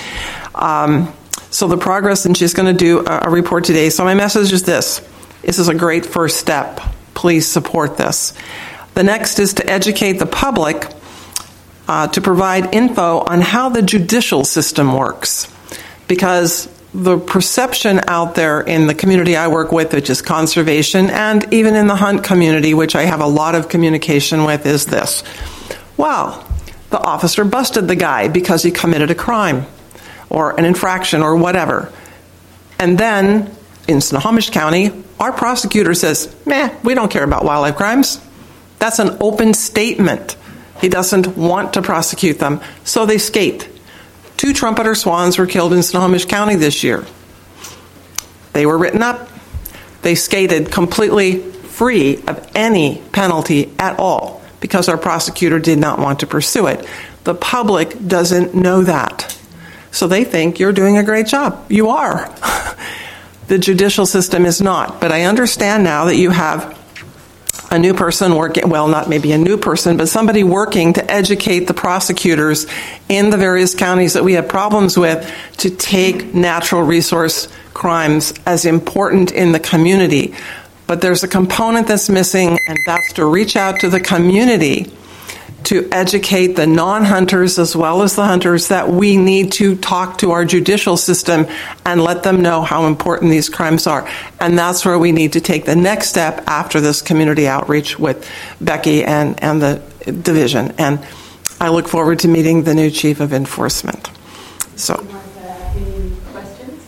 So the progress, and she's going to do a report today. So my message is this. This is a great first step. Please support this. The next is to educate the public to provide info on how the judicial system works. Because the perception out there in the community I work with, which is conservation, and even in the hunt community, which I have a lot of communication with, is this. Well, the officer busted the guy because he committed a crime or an infraction or whatever. And then in Snohomish County, our prosecutor says, we don't care about wildlife crimes. That's an open statement. He doesn't want to prosecute them, so they skate. 2 trumpeter swans were killed in Snohomish County this year. They were written up. They skated completely free of any penalty at all because our prosecutor did not want to pursue it. The public doesn't know that. So they think you're doing a great job. You are. The judicial system is not. But I understand now that you have a new person working, well, not maybe a new person, but somebody working to educate the prosecutors in the various counties that we have problems with to take natural resource crimes as important in the community. But there's a component that's missing, and that's to reach out to the community to educate the non-hunters as well as the hunters that we need to talk to our judicial system and let them know how important these crimes are. And that's where we need to take the next step after this community outreach with Becky and the division. And I look forward to meeting the new chief of enforcement. So. Any questions?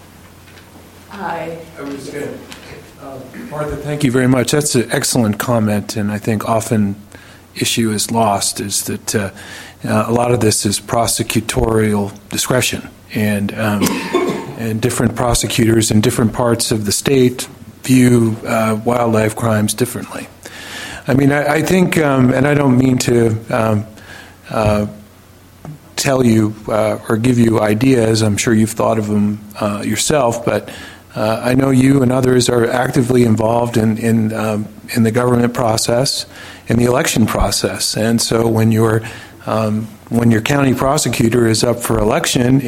Hi. I was going to, Martha, thank you very much. That's an excellent comment, and I think often issue is lost is that a lot of this is prosecutorial discretion, and different prosecutors in different parts of the state view wildlife crimes differently. I mean, I think, and I don't mean to tell you or give you ideas. I'm sure you've thought of them yourself, but I know you and others are actively involved in the government process, in the election process, and so when your county prosecutor is up for election,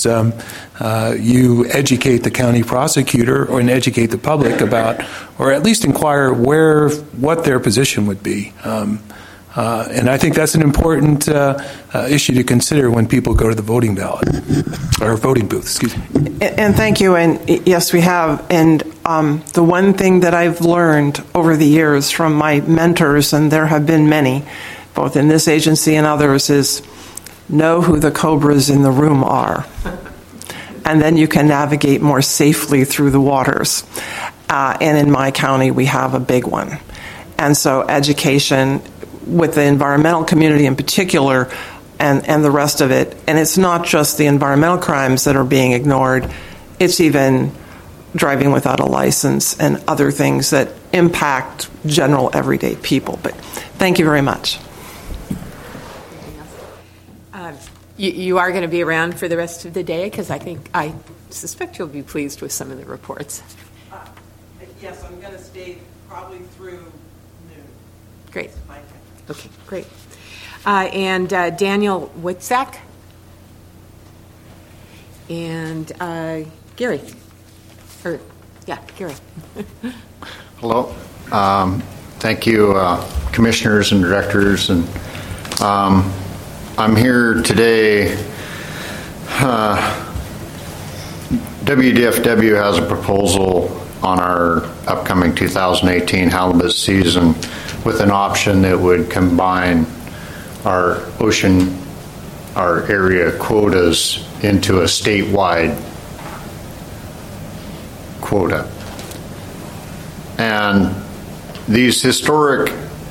you educate the county prosecutor and educate the public about, or at least inquire what their position would be. And I think that's an important issue to consider when people go to the voting ballot, or voting booth, excuse me. And thank you. And yes, we have. And the one thing that I've learned over the years from my mentors, and there have been many, both in this agency and others, is know who the cobras in the room are. And then you can navigate more safely through the waters. And in my county, we have a big one. And so education with the environmental community in particular, and the rest of it. And it's not just the environmental crimes that are being ignored. It's even driving without a license and other things that impact general everyday people. But thank you very much. You are going to be around for the rest of the day, because I suspect you'll be pleased with some of the reports. Yes, I'm going to stay probably through noon. Great. Okay, great. And Daniel Witzak and Gary. Gary. Hello. Thank you, commissioners and directors. And I'm here today. WDFW has a proposal on our upcoming 2018 halibut season with an option that would combine our area quotas into a statewide quota. And these historic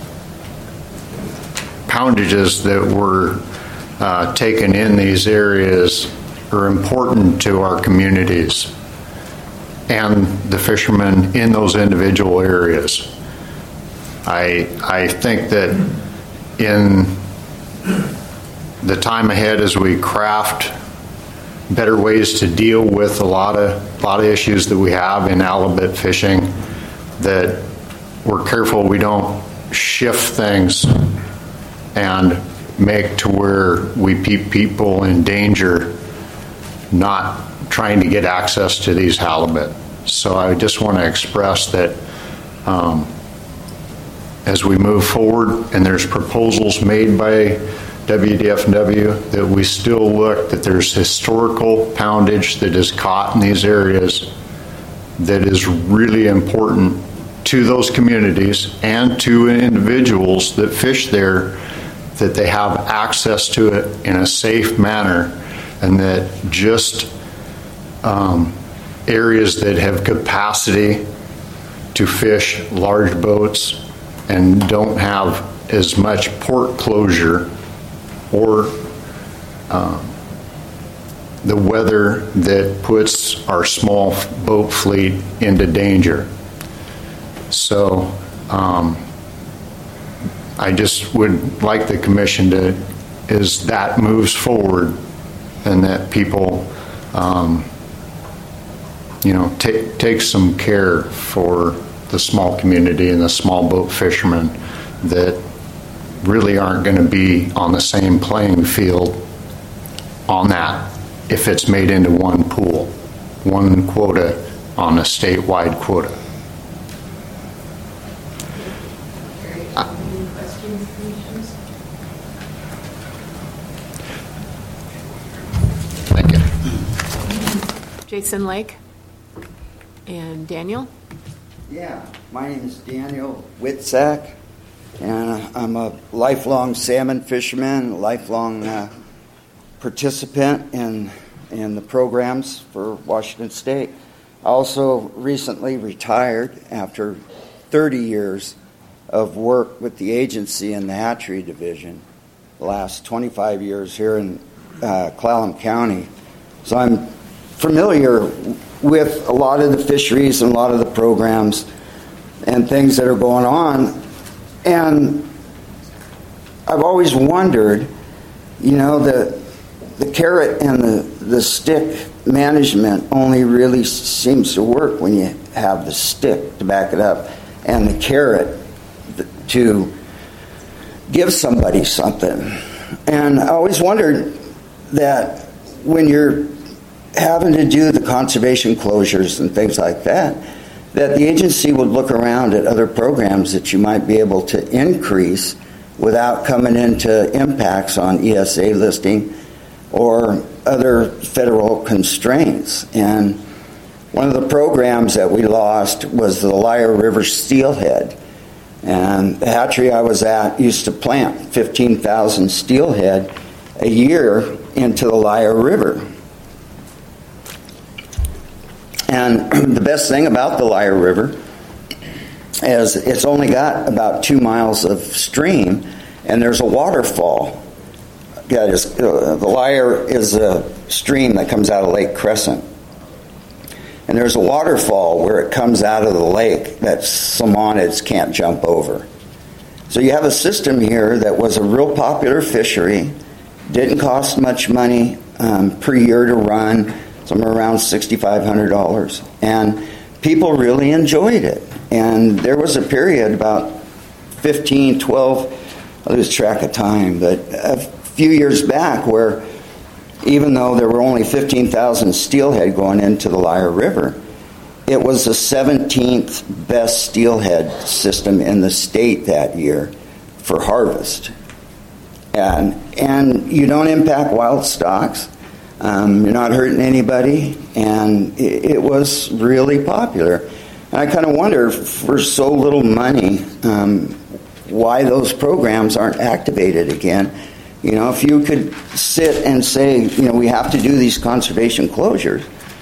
poundages that were taken in these areas are important to our communities and the fishermen in those individual areas. I think that in the time ahead, as we craft better ways to deal with a lot of issues that we have in halibut fishing, that we're careful we don't shift things and make to where we keep people in danger not trying to get access to these halibut. So I just want to express that as we move forward and there's proposals made by WDFW, that we still look that there's historical poundage that is caught in these areas that is really important to those communities and to individuals that fish there, that they have access to it in a safe manner, and that just areas that have capacity to fish large boats and don't have as much port closure or the weather that puts our small boat fleet into danger. So I just would like the commission to, as that moves forward and that people take some care for the small community and the small boat fishermen that really aren't going to be on the same playing field on that if it's made into one pool, one quota on a statewide quota. Thank you. Jason Lake and Daniel. Yeah, my name is Daniel Witzak, and I'm a lifelong salmon fisherman, lifelong participant in the programs for Washington State. I also recently retired after 30 years of work with the agency in the hatchery division, the last 25 years here in Clallam County. So I'm familiar with a lot of the fisheries and a lot of the programs and things that are going on. And I've always wondered, the carrot and the stick management only really seems to work when you have the stick to back it up and the carrot to give somebody something. And I always wondered that when you're having to do the conservation closures and things like that the agency would look around at other programs that you might be able to increase without coming into impacts on ESA listing or other federal constraints. And one of the programs that we lost was the Lyre River steelhead. And the hatchery I was at used to plant 15,000 steelhead a year into the Lyre River. And the best thing about the Lyre River is it's only got about 2 miles of stream, and there's a waterfall. The Lyre is a stream that comes out of Lake Crescent. And there's a waterfall where it comes out of the lake that salmonids can't jump over. So you have a system here that was a real popular fishery, didn't cost much money per year to run, somewhere around $6,500. And people really enjoyed it. And there was a period about 12, I lose track of time, but a few years back where even though there were only 15,000 steelhead going into the Lyre River, it was the 17th best steelhead system in the state that year for harvest. And you don't impact wild stocks. You're not hurting anybody, and it was really popular. And I kind of wonder, for so little money, why those programs aren't activated again. You know, if you could sit and say, you know, we have to do these conservation closures,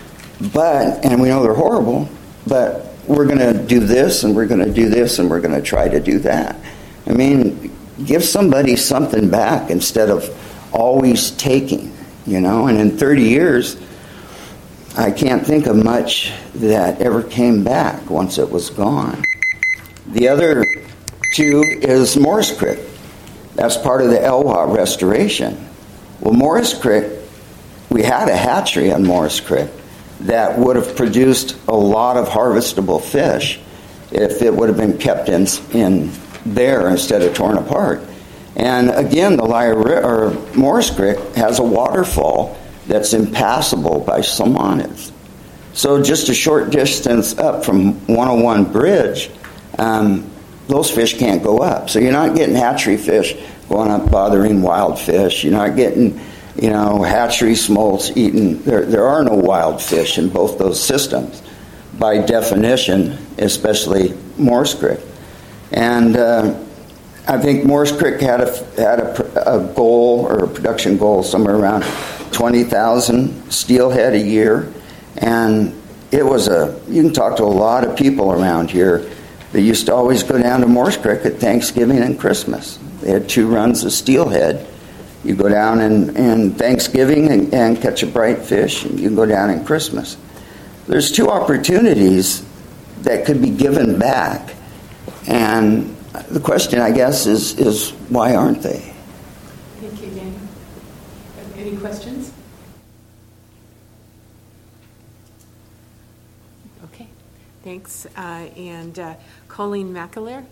and we know they're horrible, but we're going to do this, and we're going to do this, and we're going to try to do that. I mean, give somebody something back instead of always taking. You know, and in 30 years, I can't think of much that ever came back once it was gone. The other two is Morris Creek. That's part of the Elwha restoration. Well, Morris Creek, we had a hatchery on Morris Creek that would have produced a lot of harvestable fish if it would have been kept in there instead of torn apart. And again, the Morris Creek has a waterfall that's impassable by salmonids. So just a short distance up from 101 Bridge, those fish can't go up. So you're not getting hatchery fish going up bothering wild fish. You're not getting, you know, hatchery smolts eating. There are no wild fish in both those systems by definition, especially Morris Creek. And I think Morris Creek had a goal or a production goal somewhere around 20,000 steelhead a year, and it was you can talk to a lot of people around here that used to always go down to Morris Creek at Thanksgiving and Christmas. They had 2 runs of steelhead. You go down in Thanksgiving and catch a bright fish, and you can go down in Christmas. There's 2 opportunities that could be given back, and the question, I guess, is why aren't they? Thank you, Daniel. Any questions? Okay, thanks. And Colleen McAleer.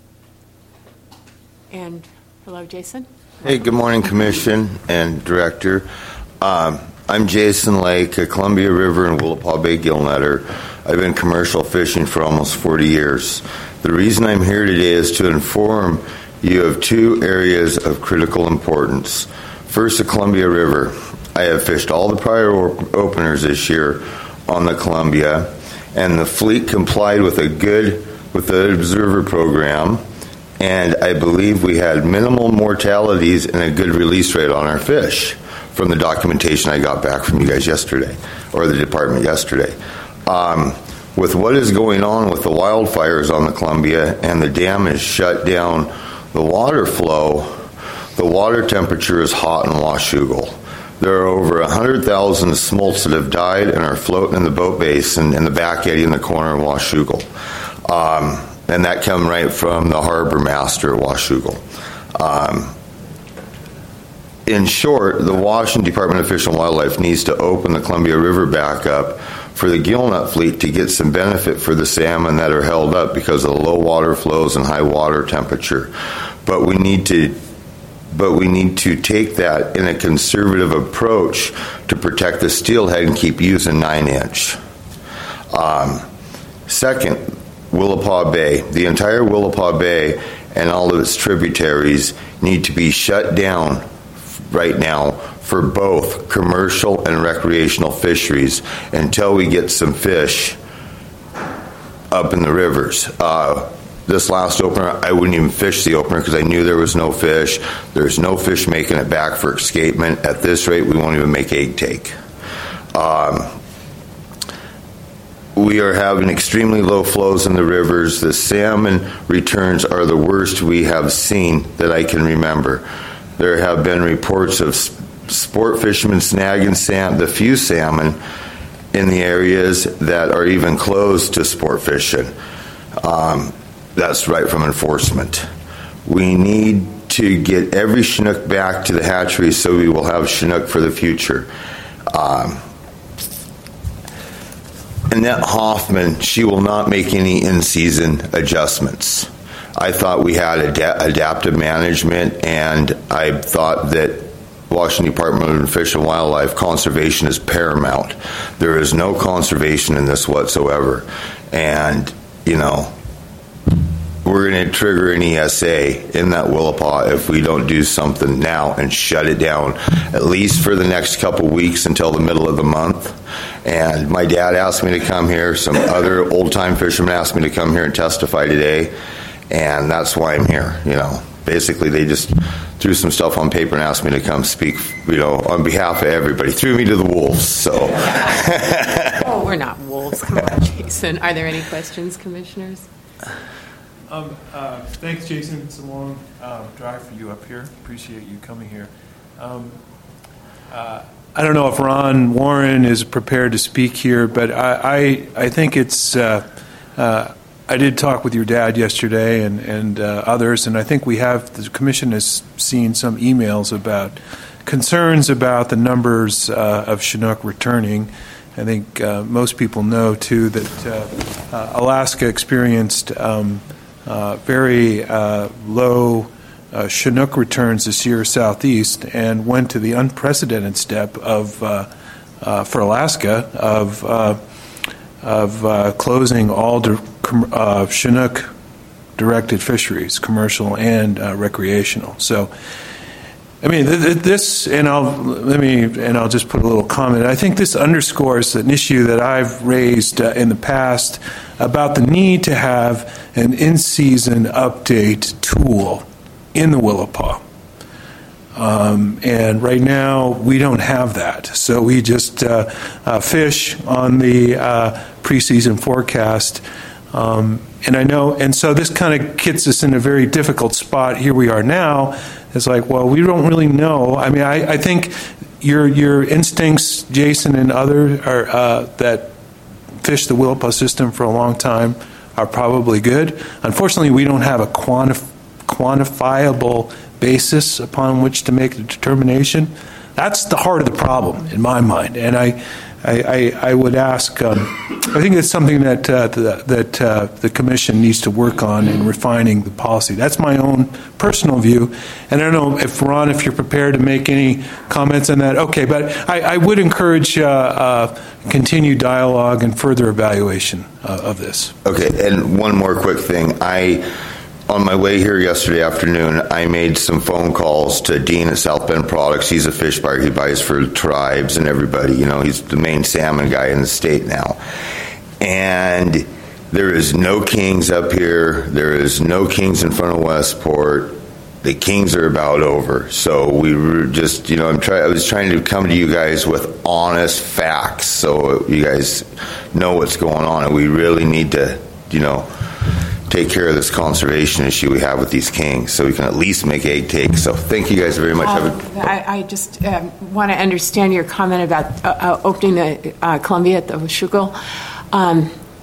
And hello, Jason. Hey, good morning, Commission and Director. I'm Jason Lake, at Columbia River and Willapa Bay Gillnetter. I've been commercial fishing for almost 40 years. The reason I'm here today is to inform you of 2 areas of critical importance. First, the Columbia River. I have fished all the prior openers this year on the Columbia, and the fleet complied with the observer program, and I believe we had minimal mortalities and a good release rate on our fish from the documentation I got back from you guys yesterday, or the department yesterday. With what is going on with the wildfires on the Columbia and the dam has shut down the water flow, the water temperature is hot in Washougal. There are over 100,000 smolts that have died and are floating in the boat basin in the back eddy in the corner of Washougal. And that come right from the harbor master of Washougal. in short, the Washington Department of Fish and Wildlife needs to open the Columbia River back up for the gillnut fleet to get some benefit for the salmon that are held up because of the low water flows and high water temperature. But we need to take that in a conservative approach to protect the steelhead and keep using 9-inch. Second, Willapa Bay. The entire Willapa Bay and all of its tributaries need to be shut down right now for both commercial and recreational fisheries until we get some fish up in the rivers. This last opener, I wouldn't even fish the opener because I knew there was no fish. There's no fish making it back for escapement. At this rate, we won't even make egg take. We are having extremely low flows in the rivers. The salmon returns are the worst we have seen that I can remember. There have been reports of sport fishermen snagging the few salmon in the areas that are even closed to sport fishing. That's right from enforcement. We need to get every Chinook back to the hatchery so we will have Chinook for the future. Annette Hoffman, she will not make any in-season adjustments. I thought we had adaptive management, and I thought that Washington Department of Fish and Wildlife conservation is paramount. There is no conservation in this whatsoever. And, we're going to trigger an ESA in that Willapa if we don't do something now and shut it down, at least for the next couple weeks until the middle of the month. And my dad asked me to come here. Some other old-time fishermen asked me to come here and testify today, and that's why I'm here. Basically, they just threw some stuff on paper and asked me to come speak, on behalf of everybody. Threw me to the wolves, so. Oh, we're not wolves. Come on, Jason. Are there any questions, commissioners? Thanks, Jason. It's a long drive for you up here. Appreciate you coming here. I don't know if Ron Warren is prepared to speak here, but I think it's. I did talk with your dad yesterday and others, and I think the commission has seen some emails about concerns about the numbers of Chinook returning. I think most people know too that Alaska experienced very low Chinook returns this year southeast, and went to the unprecedented step of for Alaska of closing all Chinook directed fisheries, commercial and recreational. So, I mean, this, and I'll just put a little comment. I think this underscores an issue that I've raised in the past about the need to have an in-season update tool in the Willapa. And right now, we don't have that. So we just fish on the preseason forecast. And I know, and so this kind of gets us in a very difficult spot. Here we are now. It's like, well, we don't really know. I mean, I think your instincts, Jason, and others that fish the Willapa system for a long time are probably good. Unfortunately, we don't have a quantifiable basis upon which to make the determination. That's the heart of the problem in my mind. And I would ask, I think it's something that the commission needs to work on in refining the policy. That's my own personal view. And I don't know if, Ron, if you're prepared to make any comments on that. Okay, but I would encourage continued dialogue and further evaluation of this. Okay, and one more quick thing. On my way here yesterday afternoon, I made some phone calls to Dean at South Bend Products. He's a fish buyer. He buys for tribes and everybody. He's the main salmon guy in the state now. And there is no kings up here. There is no kings in front of Westport. The kings are about over. So we were just, I was trying to come to you guys with honest facts so you guys know what's going on. And we really need to, take care of this conservation issue we have with these kings so we can at least make egg take. So thank you guys very much. I just want to understand your comment about opening the Columbia at the Schuylkill.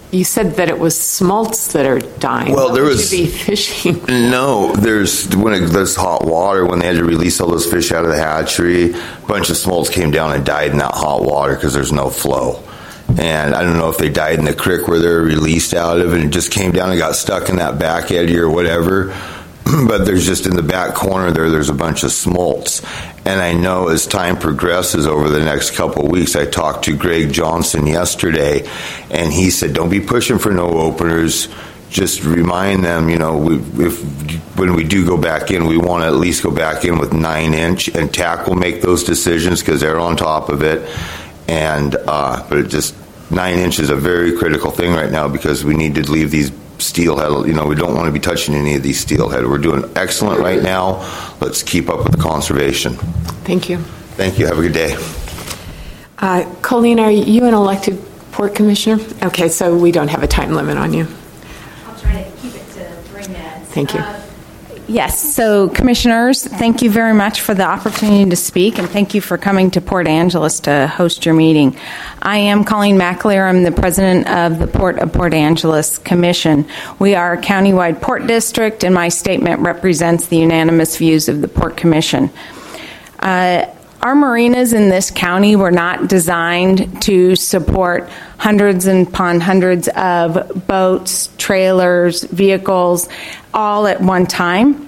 you said that it was smolts that are dying. Well, there Would was you be fishing. No, there's hot water when they had to release all those fish out of the hatchery. A bunch of smolts came down and died in that hot water because there's no flow. And I don't know if they died in the creek where they're released out of, and it just came down and got stuck in that back eddy or whatever. But there's just in the back corner there's a bunch of smolts. And I know as time progresses over the next couple of weeks, I talked to Greg Johnson yesterday, and he said, don't be pushing for no openers. Just remind them, when we do go back in, we want to at least go back in with 9-inch, and TAC will make those decisions because they're on top of it. And but it just 9-inch is a very critical thing right now because we need to leave these steelhead. We don't want to be touching any of these steelhead. We're doing excellent right now. Let's keep up with the conservation. Thank you. Thank you. Have a good day. Colleen, are you an elected port commissioner? Okay, so we don't have a time limit on you. I'll try to keep it to 3 minutes. Thank you. Yes, so commissioners, thank you very much for the opportunity to speak, and thank you for coming to Port Angeles to host your meeting. I am Colleen McAleer. I'm the president of the Port of Port Angeles Commission. We are a countywide port district, and my statement represents the unanimous views of the Port Commission. Our marinas in this county were not designed to support hundreds upon hundreds of boats, trailers, vehicles, all at one time,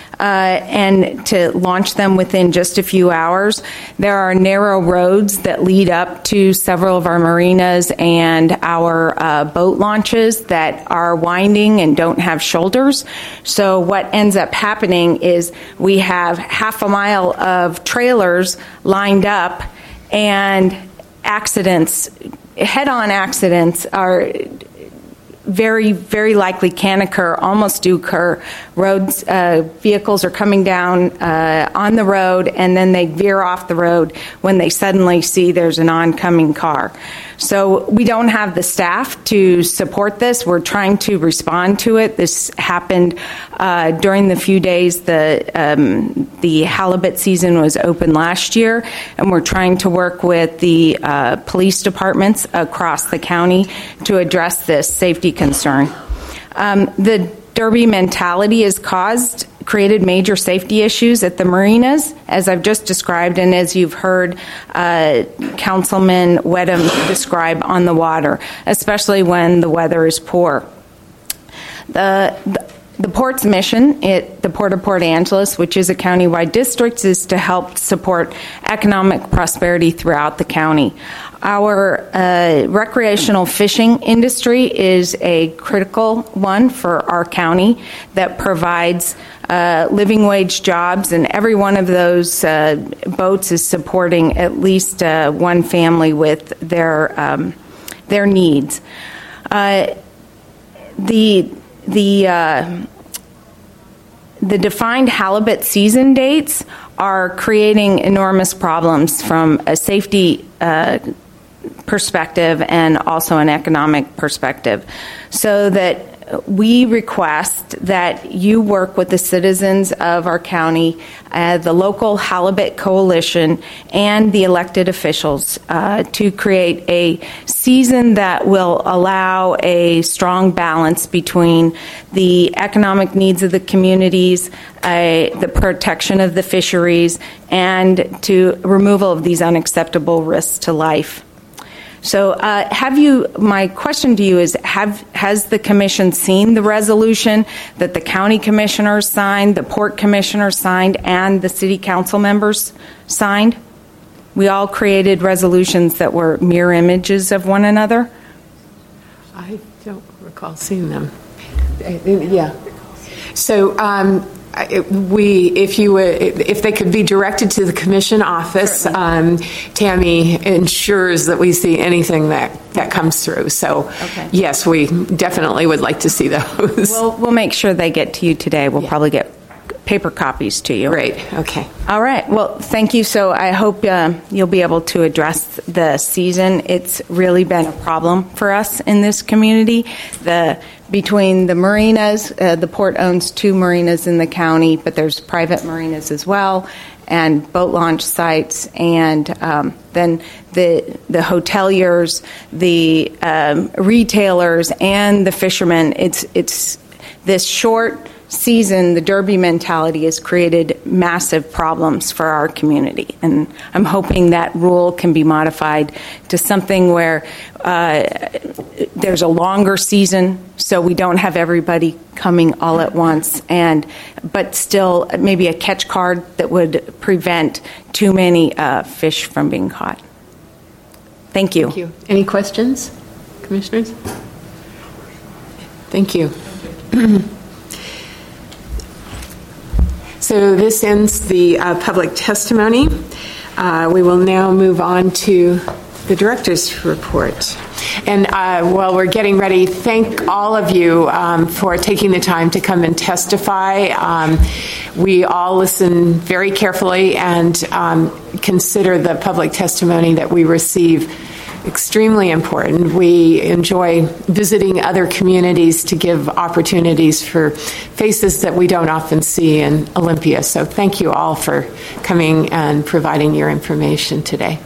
and to launch them within just a few hours. There are narrow roads that lead up to several of our marinas and our boat launches that are winding and don't have shoulders. So what ends up happening is we have half a mile of trailers lined up, and accidents, head-on accidents are very, very likely can occur, almost do occur. Vehicles are coming down on the road, and then they veer off the road when they suddenly see there's an oncoming car. So we don't have the staff to support this. We're trying to respond to it. This happened during the few days the halibut season was open last year, and we're trying to work with the police departments across the county to address this safety concern. The Derby mentality has created major safety issues at the marinas, as I've just described, and as you've heard Councilman Wedham describe on the water, especially when the weather is poor. The Port's mission at the Port of Port Angeles, which is a countywide district, is to help support economic prosperity throughout the county. Our recreational fishing industry is a critical one for our county that provides living wage jobs, and every one of those boats is supporting at least one family with their needs. The defined halibut season dates are creating enormous problems from a safety perspective and also an economic perspective, so that we request that you work with the citizens of our county, the local halibut coalition, and the elected officials to create a season that will allow a strong balance between the economic needs of the communities, the protection of the fisheries, and to removal of these unacceptable risks to life. So my question to you is, has the commission seen the resolution that the county commissioners signed, the port commissioners signed, and the city council members signed? We all created resolutions that were mirror images of one another. I don't recall seeing them. Yeah. So if they could be directed to the commission office, Tammy ensures that we see anything that comes through. So yes, we definitely would like to see those. We'll make sure they get to you today. We'll probably get paper copies to you. Great. Okay. All right. Well, thank you. So I hope you'll be able to address the season. It's really been a problem for us in this community. The between the marinas. The port owns 2 marinas in the county, but there's private marinas as well, and boat launch sites, and then the hoteliers, the retailers, and the fishermen. It's this short season, the Derby mentality has created massive problems for our community, and I'm hoping that rule can be modified to something where there's a longer season, so we don't have everybody coming all at once, but still maybe a catch card that would prevent too many fish from being caught. Thank you. Thank you. Any questions, commissioners? Thank you. So this ends the public testimony. We will now move on to the director's report. And while we're getting ready, thank all of you for taking the time to come and testify. We all listen very carefully and consider the public testimony that we receive extremely important. We enjoy visiting other communities to give opportunities for faces that we don't often see in Olympia. So thank you all for coming and providing your information today.